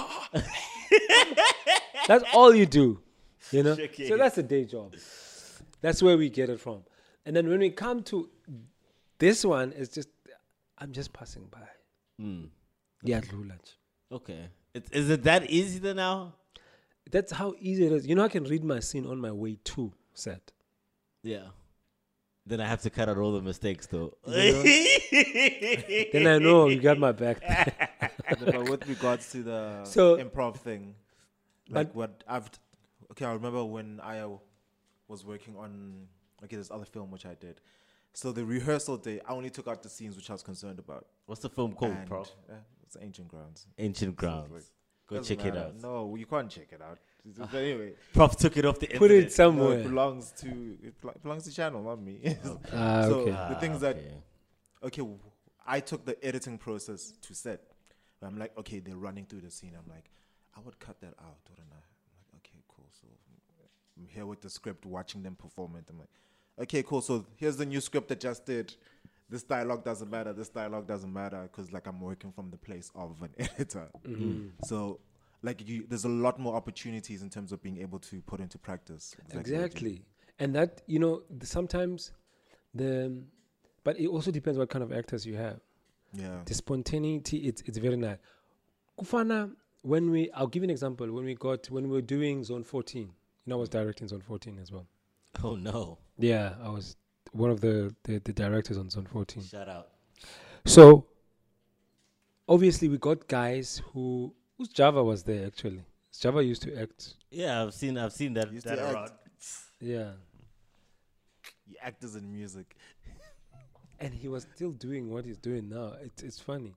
That's all you do, you know.
Okay.
So that's a day job. That's where we get it from. And then when we come to this one, it's just I'm just passing by. Yeah, lunch.
Okay. Is it that easy then now?
That's how easy it is. You know, I can read my scene on my way to set.
Yeah. Then I have to cut out all the mistakes though.
Then I know you got my back.
But with regards to the
So-
improv thing, like what I remember when I was working on this other film which I did. So the rehearsal day, I only took out the scenes which I was concerned about.
What's the film called,
And,
bro?
it's Ancient Grounds.
Ancient Grounds.
like-
Go
Doesn't
check it
matter.
out.
No, you can't check it out. But anyway,
Prof took it off the
Put
internet.
it somewhere.
it belongs to channel, not me.
Ah,
so
okay.
the things that
okay.
I took the editing process to set. I'm like, okay, they're running through the scene. I'm like, I would cut that out, wouldn't I? I'm like, okay, cool. So I'm here with the script, watching them perform it. I'm like, okay, cool. So here's the new script that just did. This dialogue doesn't matter. This dialogue doesn't matter because like I'm working from the place of an editor. So like there's a lot more opportunities in terms of being able to put into practice. what you do.
Exactly. And that, you know, sometimes but it also depends what kind of actors you have.
Yeah.
The spontaneity, it's very nice. Kufana, I'll give you an example. When we were doing Zone 14, you know, I was directing Zone 14 as well.
Oh no.
Yeah, I was one of the directors on Zone 14.
Shout out.
So, obviously, we got guys whose Java was there actually. Java used to act.
Yeah, I've seen that,
Used
that
to act.
around.
Yeah.
You actors in music.
And he was still doing what he's doing now. It's funny.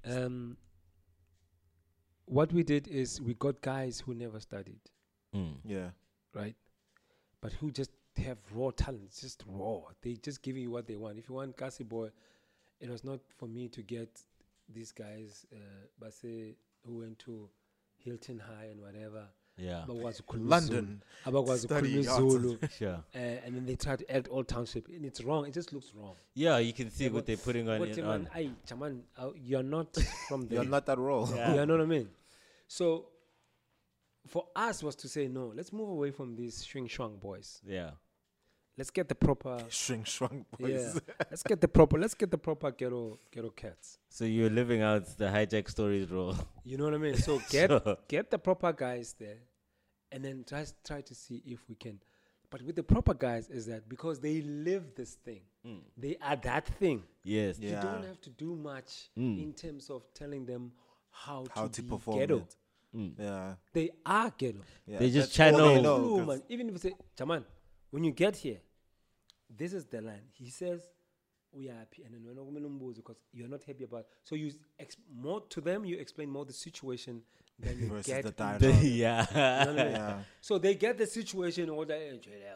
What we did is we got guys who never studied,
Yeah.
right? But who just have raw talent. It's just raw. They just give you what they want. If you want Kasi Boy, it was not for me to get these guys, Base, who went to Hilton High and whatever.
Yeah.
Abakwazi ukukhuluma
London.
isiZulu, abakwazi
studying
ukukhuluma isiZulu,
Sure.
and then they try to act all township, and it's wrong. It just looks wrong.
Yeah, you can see
Yeah,
what they're putting on
But
it
Jaman,
on.
Jaman, you're not from there.
You're not that role.
Yeah.
You know what I mean? So, for us was to say, no, let's move away from these swing shuang boys.
Yeah.
Let's get the proper,
Shrink shrunk
yeah.
boys.
let's get the proper ghetto cats.
So you're living out the hijack stories role.
You know what I mean? So get the proper guys there, and then try to see if we can. But with the proper guys is that because they live this thing, they are that thing.
Yes.
Yeah.
You don't have to do much in terms of telling them how to be
perform
ghetto.
it. Yeah.
They are ghetto.
Yeah.
They just
That's all they
channel-
know,
Blue
'cause-
man, even if you say, Jaman, when you get here, this is the line. He says, we are happy. And then we're not going to because you're not happy about. So you more to them, you explain more the situation than you
Versus
get
the
in
dialogue.
the-
Yeah.
You know what I mean?
Yeah.
So they get the situation or they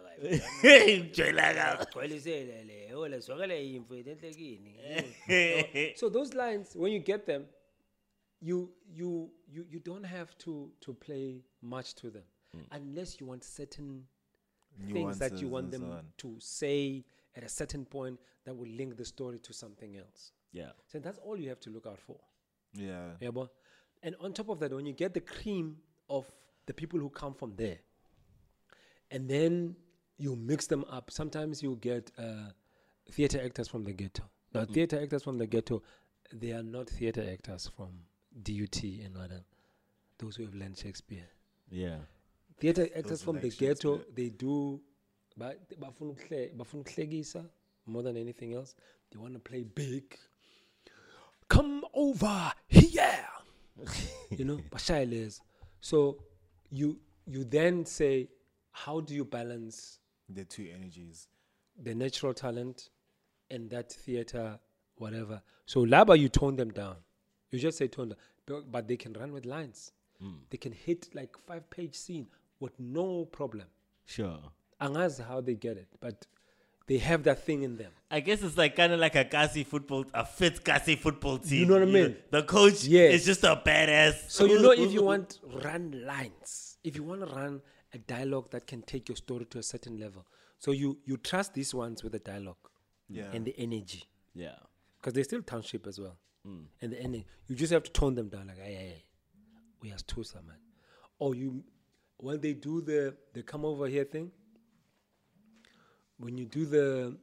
so those lines, when you get them, you don't have to play much to them unless you want certain things that you
Nuances
want
and so
them
on.
to say at a certain point that will link the story to something else.
Yeah.
So that's all you have to look out for.
Yeah.
Yeah, boy. And on top of that, when you get the cream of the people who come from there, and then you mix them up, sometimes you get theater actors from the ghetto. Now, theater actors from the ghetto, they are not theater actors from DUT and whatever. Those who have learned Shakespeare.
Yeah.
Theater actors
who
from
like
the ghetto,
Shakespeare.
they do bafuna ukuhlekisa more than anything else. They want to play big. Come over here. You know, bashayeleza. So you then say, how do you balance
The two energies.
the natural talent and that theater, whatever? So laba, you tone them down. You just say tone down, but they can run with lines. They can hit like 5-page scene with no problem.
Sure.
And that's how they get it. But they have that thing in them.
I guess it's like kind of like a fit Kasi football team.
You know what I mean?
The coach
Yes.
is just a badass.
So if you want run lines, if you want to run a dialogue that can take your story to a certain level, so you trust these ones with the dialogue and the energy, because they're still township as well, and the energy. You just have to tone them down, like, hey, we have two man. Or when they do the come over here thing, when you do the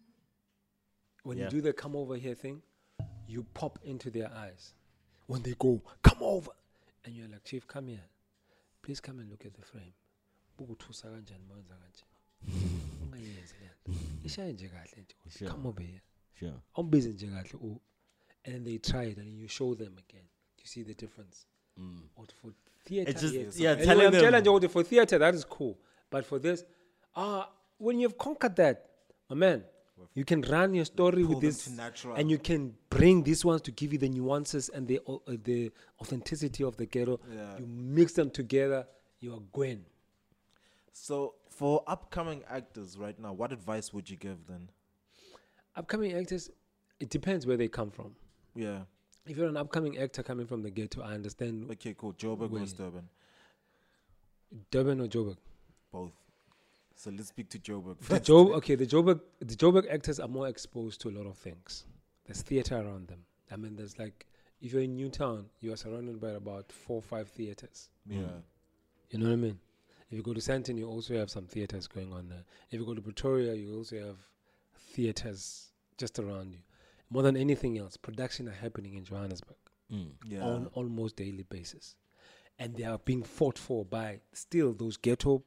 come over here thing, you pop into their eyes. When they go, come over, and you're like, Chief, come here. Please come and look at the frame.
Sure.
Come over here.
Sure.
I'm busy nje kahle, and then they try it and you show them again. You see the difference. Or for theater,
It's just
yes.
telling
I'm
them.
telling you, for theater that is cool, but for this, when you've conquered that, my man, you can run your story
Pull
with
them
this,
to natural.
and you can bring these ones to give you the nuances and the authenticity of the ghetto.
Yeah.
You mix them together, you are Gwen.
So for upcoming actors right now, what advice would you give them?
Upcoming actors, it depends where they come from.
Yeah.
If you're an upcoming actor coming from the ghetto, I understand.
Okay, cool. Joburg or Durban?
Durban or Joburg?
Both. So let's speak to Joburg
The
first.
Joburg actors are more exposed to a lot of things. There's theater around them. I mean, there's like, if you're in Newtown, you are surrounded by about 4 or 5 theaters.
Yeah.
You know what I mean? If you go to Sandton, you also have some theaters going on there. If you go to Pretoria, you also have theaters just around you. More than anything else, production are happening in Johannesburg
Yeah.
on almost daily basis. And they are being fought for by still those ghetto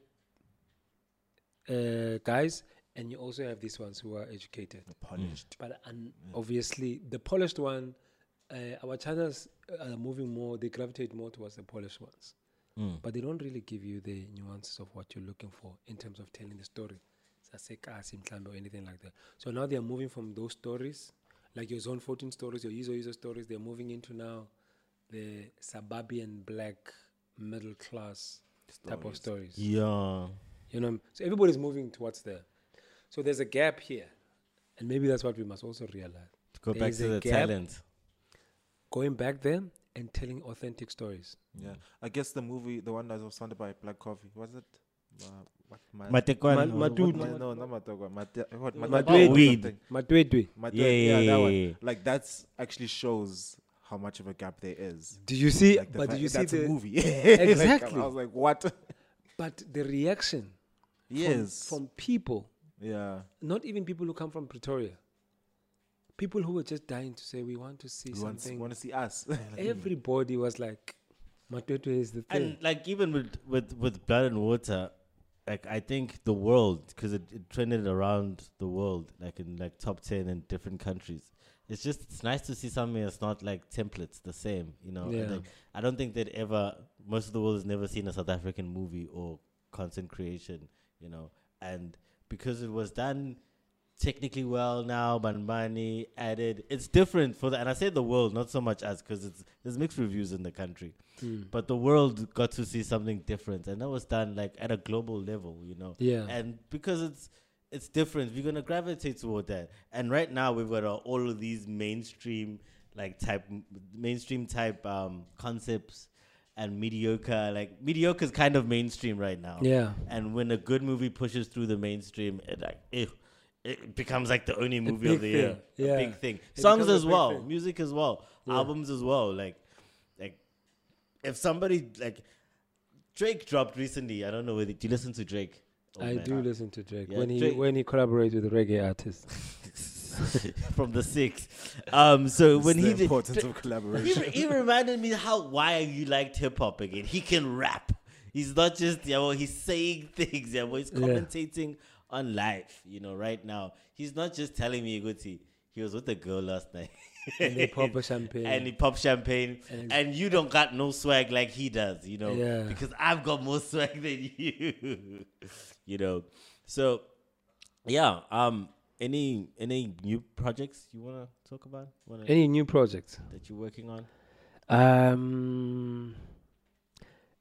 guys, and you also have these ones who are educated.
Polished.
But obviously, the polished one, our channels are moving more, they gravitate more towards the polished ones. But they don't really give you the nuances of what you're looking for in terms of telling the story. Or anything like that. So now they are moving from those stories, like your Zone 14 stories, your Izo stories, they're moving into now the suburban black middle class type of stories.
Yeah.
You know, so everybody's moving towards there. So there's a gap here. And maybe that's what we must also realize.
Go back
There's
to
a
the
gap.
talent.
Going back there and telling authentic stories.
Yeah. I guess the movie, the one that was funded by Black Coffee, was it?
Matekwane.
Matutu.
No, not Matekwane.
About weed.
Matwetwe.
Yeah, that one.
Yeah.
Like, that's actually shows how much of a gap there is.
Did you see?
Like,
But did you see
that's a
the
movie?
Exactly.
Like, I was like, what?
But the reaction
Yes.
from people,
Yeah.
not even people who come from Pretoria, people who were just dying to say, we want to see
You
something.
want to see us?
Everybody was like, Matwetwe is the thing.
And like even with Blood and Water, like I think the world, because it trended around the world, like in like top 10 in different countries. It's nice to see something that's not like templates, the same, you know.
Yeah.
And, like, I don't think that most of the world has never seen a South African movie or content creation, you know. And because it was done technically well now, Banbani added, it's different for and I say the world, not so much us, because there's mixed reviews in the country. But the world got to see something different, and that was done like at a global level, you know.
Yeah.
And because it's different, we're gonna gravitate toward that. And right now we've got all of these mainstream type concepts and mediocre. Like mediocre is kind of mainstream right now.
Yeah.
And when a good movie pushes through the mainstream, it becomes like the only movie
big
of the year.
thing. Yeah.
A big thing.
It
Songs
becomes a
as
big
well,
thing.
music as well,
Yeah.
albums as well. Like if somebody like Drake dropped recently, I don't know whether do you listen to Drake? Oh,
I
man.
do listen to Drake
Yeah,
when he collaborates with reggae artists.
From the six. So when
It's
he
the
did,
importance of collaboration.
he reminded me why you liked hip hop again. He can rap. He's not just he's saying things. He's commentating on life. You know, right now he's not just telling me Guti. He was with a girl last night.
And they pop a champagne.
And he popped champagne. And you don't got no swag like he does, you know.
Yeah.
Because I've got more swag than you. You know. So yeah. Any new projects you wanna talk about?
Any new projects?
That you're working on?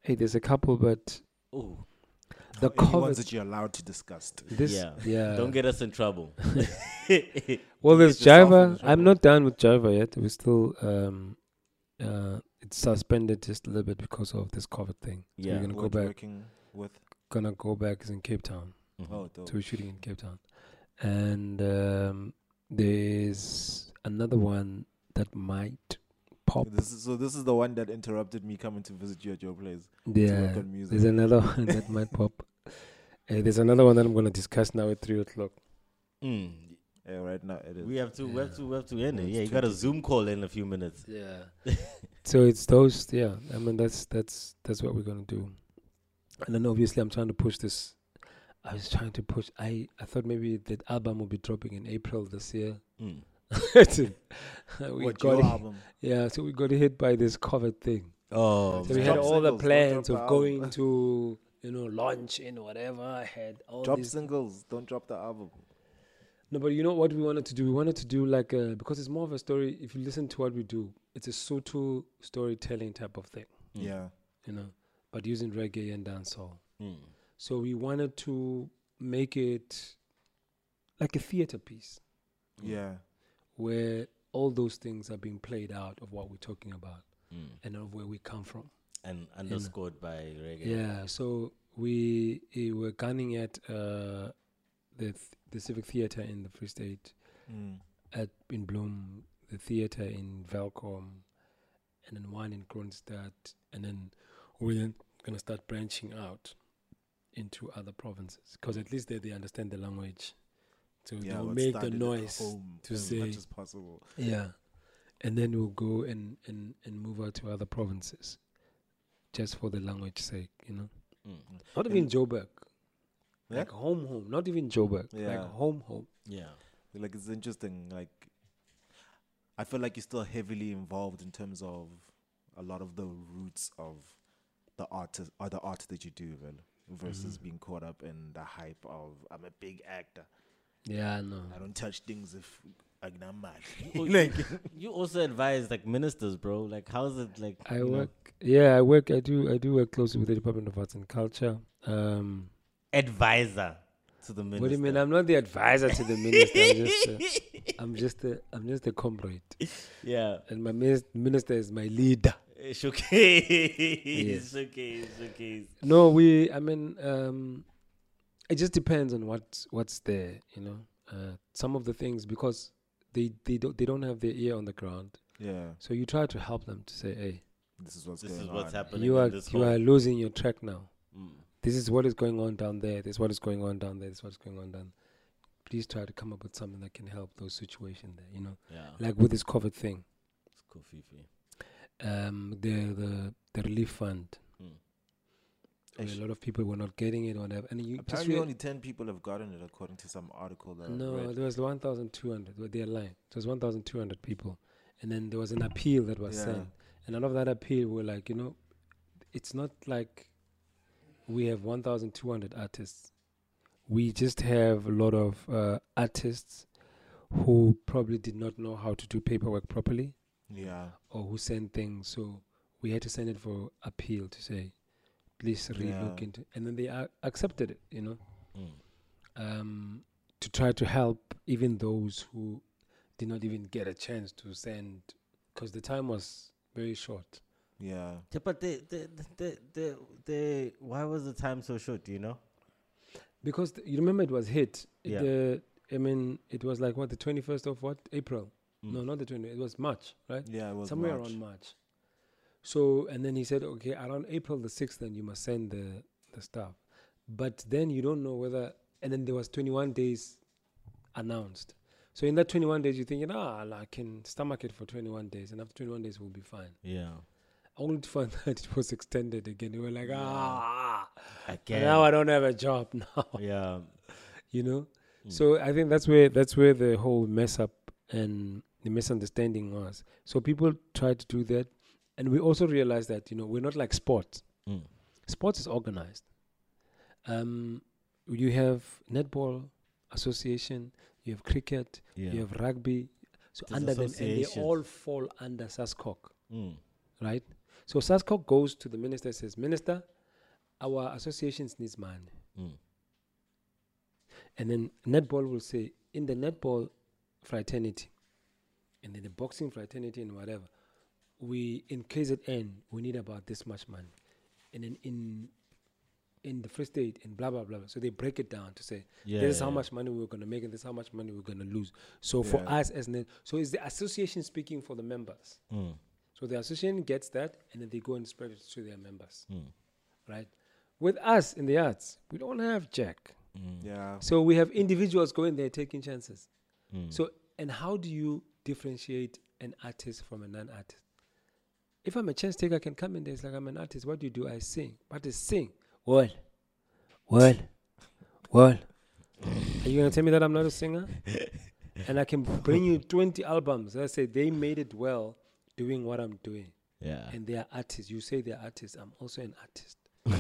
Hey, there's a couple, but
Ooh,
the
Any ones
COVID.
that you're allowed to discuss.
This,
yeah.
yeah.
Don't get us in trouble.
Well, there's
get yourself
Java.
in
I'm
trouble.
not done with Java yet. We're still it's suspended just a little bit because of this COVID thing. So
Yeah.
we're gonna go
What
back.
working with?
Gonna go back is in Cape Town.
Mhm.
Oh, dope.
So we're shooting in Cape Town, and there's another one that might pop.
This is the one that interrupted me coming to visit you at your place to
Yeah,
work on music.
there's another one that might pop. There's another one that I'm gonna discuss now at 3:00.
Mm.
Yeah, right now it is.
We have to end it.
It's
Yeah, you got a
20.
Zoom call in a few minutes.
Yeah. So it's those. Yeah, I mean that's what we're gonna do, and then obviously I'm trying to push this. I was trying to push. I thought maybe that album will be dropping in April this year.
Mm.
We
What,
got
your
it-
album?
Yeah, so we got hit by this COVID thing.
Oh,
So we
man.
had
Drop
all the
singles, don't
plans
drop
of
the
going
album.
to launch in whatever. I had all
Drop
these.
singles, don't drop the album.
No, but you know what we wanted to do? We wanted to do like because it's more of a story. If you listen to what we do, it's a Sotho storytelling type of thing,
Mm.
Yeah.
but using reggae and dancehall.
Mm.
So we wanted to make it like a theater piece
Yeah.
where all those things are being played out of what we're talking about
Mm.
and of where we come from.
And underscored by reggae.
Yeah, so we were gunning at the Civic Theatre in the Free State,
Mm.
in Bloem, the theatre in Velkom, and then one in Kronstadt, and then we're then going to start branching out into other provinces because at least they understand the language. So
Yeah,
they'll
let's
make
start
the
it at
noise
home
to
as
say,
much as possible.
yeah. And then we'll go and move out to other provinces just for the language sake,
Mm.
Not even Joburg.
Yeah?
Like home. Not even Joburg.
Yeah.
Like home.
Yeah.
Like, it's interesting. Like, I feel like you're still heavily involved in terms of a lot of the roots of the artist or the art that you do, man, versus being caught up in the hype of I'm a big actor.
Yeah, I know.
I don't touch things if I'm not mad.
Like, you also advise like ministers, bro. Like, how's it like?
I work. I do work closely with the Department of Arts and Culture.
Advisor to the minister.
What do you mean? I'm not the advisor to the minister. I'm just a comrade,
Yeah.
and my minister is my leader.
Showcase.
Yes.
Showcase.
No, it just depends on what's there, some of the things because they don't have their ear on the ground,
Yeah,
so you try to help them to say, hey,
this is what's
This
going
is
on.
what's happening.
you are
in this
you are
whole-
losing your track now.
Mm.
This is what is going on down there. This is what is going on down there. This is what is going on down. Please try to come up with something that can help those situations there.
Yeah.
Like with this COVID thing,
It's cool, Fifi.
the relief fund.
Mm.
where a lot of people were not getting it or whatever, and you just
Apparently, only 10 people have gotten it, according to some article that I
no,
read.
there was 1,200. They're lying. It was 1,200 people, and then there was an appeal that was
Yeah.
sent, and out of that appeal, we're like, it's not like we have 1,200 artists. We just have a lot of artists who probably did not know how to do paperwork properly,
Yeah,
or who sent things. So we had to send it for appeal to say, please relook
Yeah.
into, and then they accepted it.
Mm.
To try to help even those who did not even get a chance to send, because the time was very short.
yeah.
Yeah, but why was the time so short? Do you know?
Because you remember it was hit.
Yeah.
It was like the 21st of April?
Mm.
No, not the 20th. It was March, right?
Yeah, it was
Somewhere
March.
around March. So, and then he said, okay, around April the 6th, then you must send the stuff. But then you don't know whether, and then there was 21 days announced. So in that 21 days, you think, I can stomach it for 21 days, and after 21 days, we'll be fine.
Yeah.
Only to find that it was extended again. They were like,
Again.
now I don't have a job now,
Yeah.
Mm. So I think that's where the whole mess up and the misunderstanding was. So people tried to do that, and we also realized that we're not like sports.
Mm.
Sports is organized. You have netball association, you have cricket,
Yeah.
you have rugby. So
There's
under them, and they
associations.
all fall under SASCOC,
Mm.
right? So SASCO goes to the minister, says, Minister, our associations needs money.
Mm.
And then netball will say, in the netball fraternity, and in the boxing fraternity and whatever, we in KZN we need about this much money, and then in the Free State and blah blah blah. So they break it down to say
Yeah,
this is how
yeah.
much money we're gonna make and this is how much money we're gonna lose. So for
Yeah.
us as so is the association speaking for the members.
Mm.
So the association gets that and then they go and spread it to their members,
Mm.
right? With us in the arts, we don't have jack.
Yeah.
So we have individuals going there taking chances.
Mm.
So, and how do you differentiate an artist from a non-artist? If I'm a chance taker, I can come in there. It's like I'm an artist. What do you do? I sing. What is sing? What? Are you gonna tell me that I'm not a singer? And I can bring you 20 albums. I say they made it well doing what I'm doing,
Yeah.
and they are artists. You say they're artists. I'm also an artist.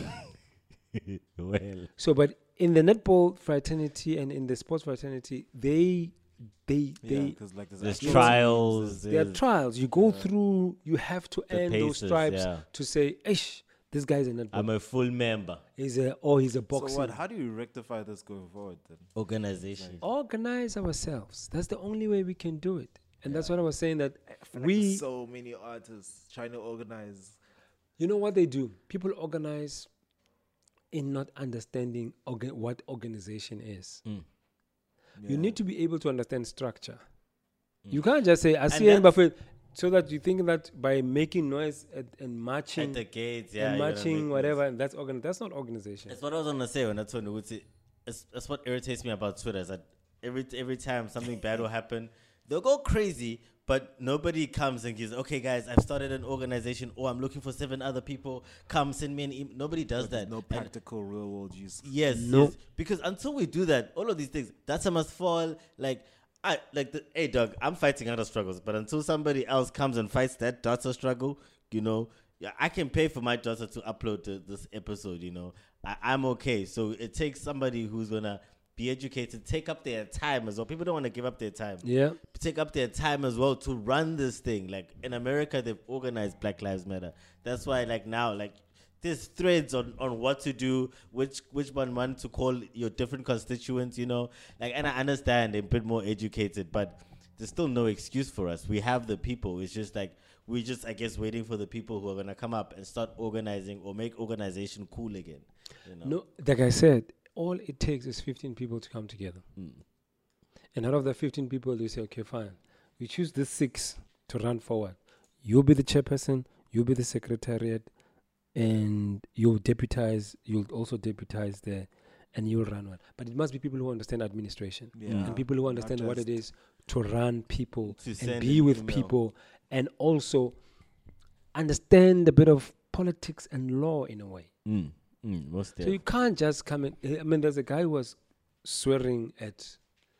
Well.
So, but in the netball fraternity and in the sports fraternity, they
Because like
There's
actual
trials.
there are
there's
trials. You go through. You have to
the
earn those
paces,
stripes
yeah.
to say, "Ish, this guy's a netball.
I'm a full member.
He's a
So
boxing."
what? How do you rectify this going forward then?
Organization.
Organize ourselves. That's the only way we can do it. And that's what I was saying. That
Like
we,
there's so many artists trying to organize.
you know what they do? People organize in not understanding what organization is.
Mm.
You
Yeah.
need to be able to understand structure. You can't just say, I see
that's-
Buffett, so that you think that by making noise and marching
At the gates, yeah.
and
you're gonna
marching,
make
whatever,
noise.
and that's not organization.
That's what I was gonna say when I told you. That's what irritates me about Twitter. Is that every time something bad will happen, they'll go crazy, but nobody comes and gives. Okay, guys, I've started an organization, or I'm looking for 7 other people. Come send me an email. Nobody does
But there's
that.
no
And
practical real world use.
yes,
Nope.
yes, because until we do that, all of these things, data must fall. Hey, Doug, I'm fighting other struggles, but until somebody else comes and fights that data struggle, yeah, I can pay for my daughter to upload this episode. I'm okay. So it takes somebody who's gonna be educated, take up their time as well. People don't want to give up their time.
Yeah.
Take up their time as well to run this thing. Like in America, they've organized Black Lives Matter. That's why, now, there's threads on what to do, which one to call your different constituents. And I understand they're a bit more educated, but there's still no excuse for us. We have the people. It's just we're just, I guess, waiting for the people who are gonna come up and start organizing or make organization cool again.
No, like I said, all it takes is 15 people to come together. And out of the 15 people, they say, okay, fine. We choose the 6 to run forward. You'll be the chairperson, you'll be the secretariat, and you'll also deputize there, and you'll run one. But it must be people who understand administration.
Yeah.
And people who understand what it is to run people
To
and
send
be
an
with
email.
people, and also understand a bit of politics and law in a way.
Most
So you can't just come in. I mean, there's a guy who was swearing at,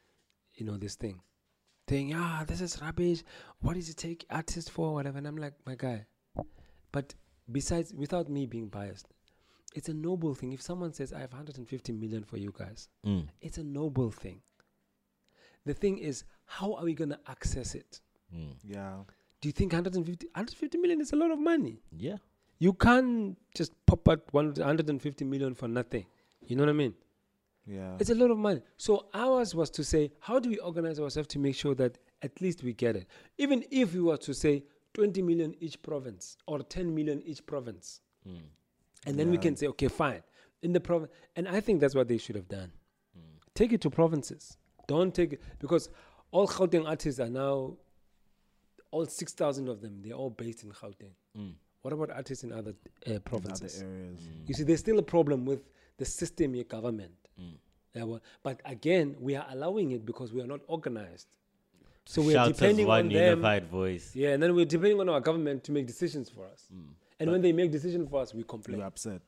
this thing, saying, this is rubbish. What does it take artists for, whatever? And I'm like, my guy. But besides, without me being biased, it's a noble thing. If someone says, I have 150 million for you guys, it's a noble thing. The thing is, how are we going to access it?
Yeah.
Do you think 150 million is a lot of money?
Yeah.
You can't just pop out 150 million for nothing. You know what I mean?
Yeah.
It's a lot of money. So ours was to say, how do we organize ourselves to make sure that at least we get it? Even if we were to say 20 million each province or 10 million each province. And then we can say, okay, fine. In the province. And I think that's what they should have done. Take it to provinces. Don't take it. Because all Gauteng artists are now, all 6,000 of them, they're all based in Gauteng. What about artists in other provinces?
Other areas.
You see, there's still a problem with the system, your government. But again, we are allowing it because we are not organized. So we are
Shout as
depending
one
on them.
unified voice.
Yeah, and then we're depending on our government to make decisions for us. And when they make decisions for us, we complain.
You're upset.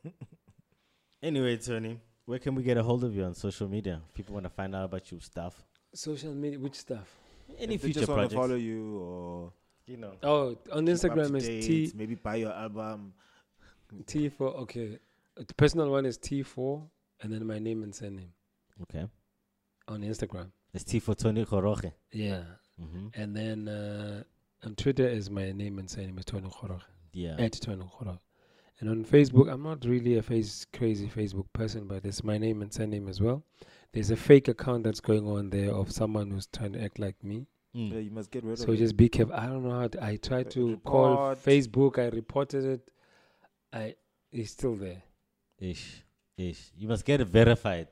Anyway, Tony, where can we get a hold of you on social media? If people want to find out about your stuff.
Social media, which stuff?
Any
If they
future
just want to
projects.
follow you or
Oh, on
keep up
Instagram
to
is
date, maybe buy your album.
T4. Okay. The personal one is T4, and then my name and surname
Okay.
on Instagram.
It's T for Tony Koroche.
Yeah. And then on Twitter is my name and surname is Tony Khoroge.
Yeah.
at Twin Khora. And on Facebook, I'm not really a crazy Facebook person, but it's my name and surname as well. There's a fake account that's going on there of someone who's trying to act like me.
Yeah, you must get rid of
So
it.
just be careful. I don't know how I tried to call
Report.
Facebook. I reported it. It's still there.
Ish. You must get it verified.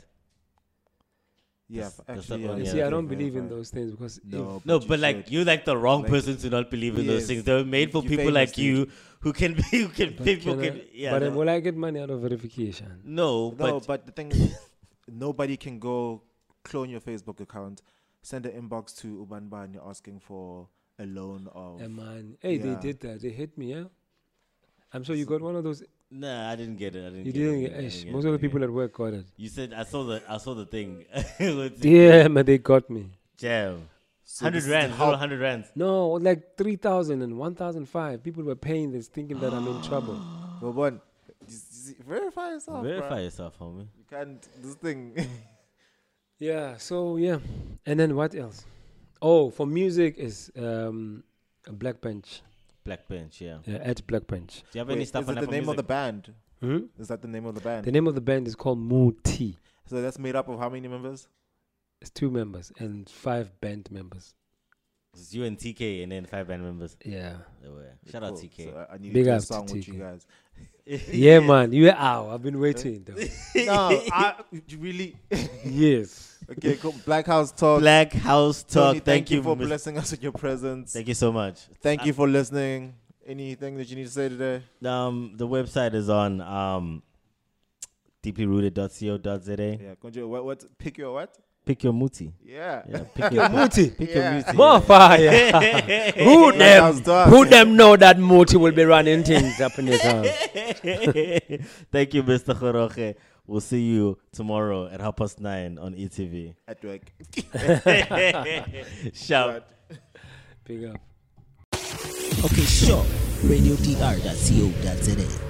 Yeah,
That's the
actually,
one,
You
yeah,
see, I
okay,
don't believe in those things because
No,
No,
you
but like
should.
you're like the wrong
Like,
person to not believe in those
yes,
things. They were made for
you
people like
famous, dude.
you who can
But
people
can I-
can yeah.
but
no.
will I get money out of verification?
No,
No,
but
but the thing is, nobody can go clone your Facebook account, send an inbox to Ubanba and you're asking for a loan of.
Man, hey, they
Yeah.
did that. They hit me, yeah. I'm sure you got one of those.
nah, I didn't get it.
You didn't get it. Most of the people at work got it.
You said I saw the thing. With
Yeah, man, they got me.
Jam.
So
100
this is
rand,
how-
little 100 rands.
No, like 3,000 and 1,005. People were paying this, thinking that I'm in trouble.
Well, one, verify yourself.
Verify
bruh.
yourself, homie.
You can't. This thing.
Yeah. So yeah, and then what else? Oh, for music is Black Bench.
Black Bench, yeah.
Yeah, at Black Bench.
Do you have
Wait,
any
is
stuff
it
on
the
Apple
name of the
Music?
band?
Hmm?
Is that the name of the band?
The name of the band is called Muti.
So that's made up of how many members?
It's 2 members and 5 band members.
It's you and TK and then 5 band members.
Yeah.
They were. Shout out
Cool.
TK.
So I need
Big
to do a
up to
song with you
TK.
guys.
Yeah, man. You I've been waiting though.
No, you really.
Yes.
Okay, cool. Black House Talk.
Black House Talk.
Tony,
thank you
for
Mr.
blessing us with your presence.
Thank you so much.
Thank you for listening. Anything that you need to say today?
The website is on deeplyrooted.co.za.
Yeah, Konjo, what? Pick your what?
Pick your muti.
Yeah.
Yeah, pick your
Muti.
Pick
Yeah.
your muti.
More fire. Who
Black House
them?
Talk.
Who them know that Muti will be running things up in his house?
Thank you, Mr. Khoroche. We'll see you tomorrow at 9:30 on ETV.
At work.
Shout.
Big up.
Okay, sure. RadioDR.co.za.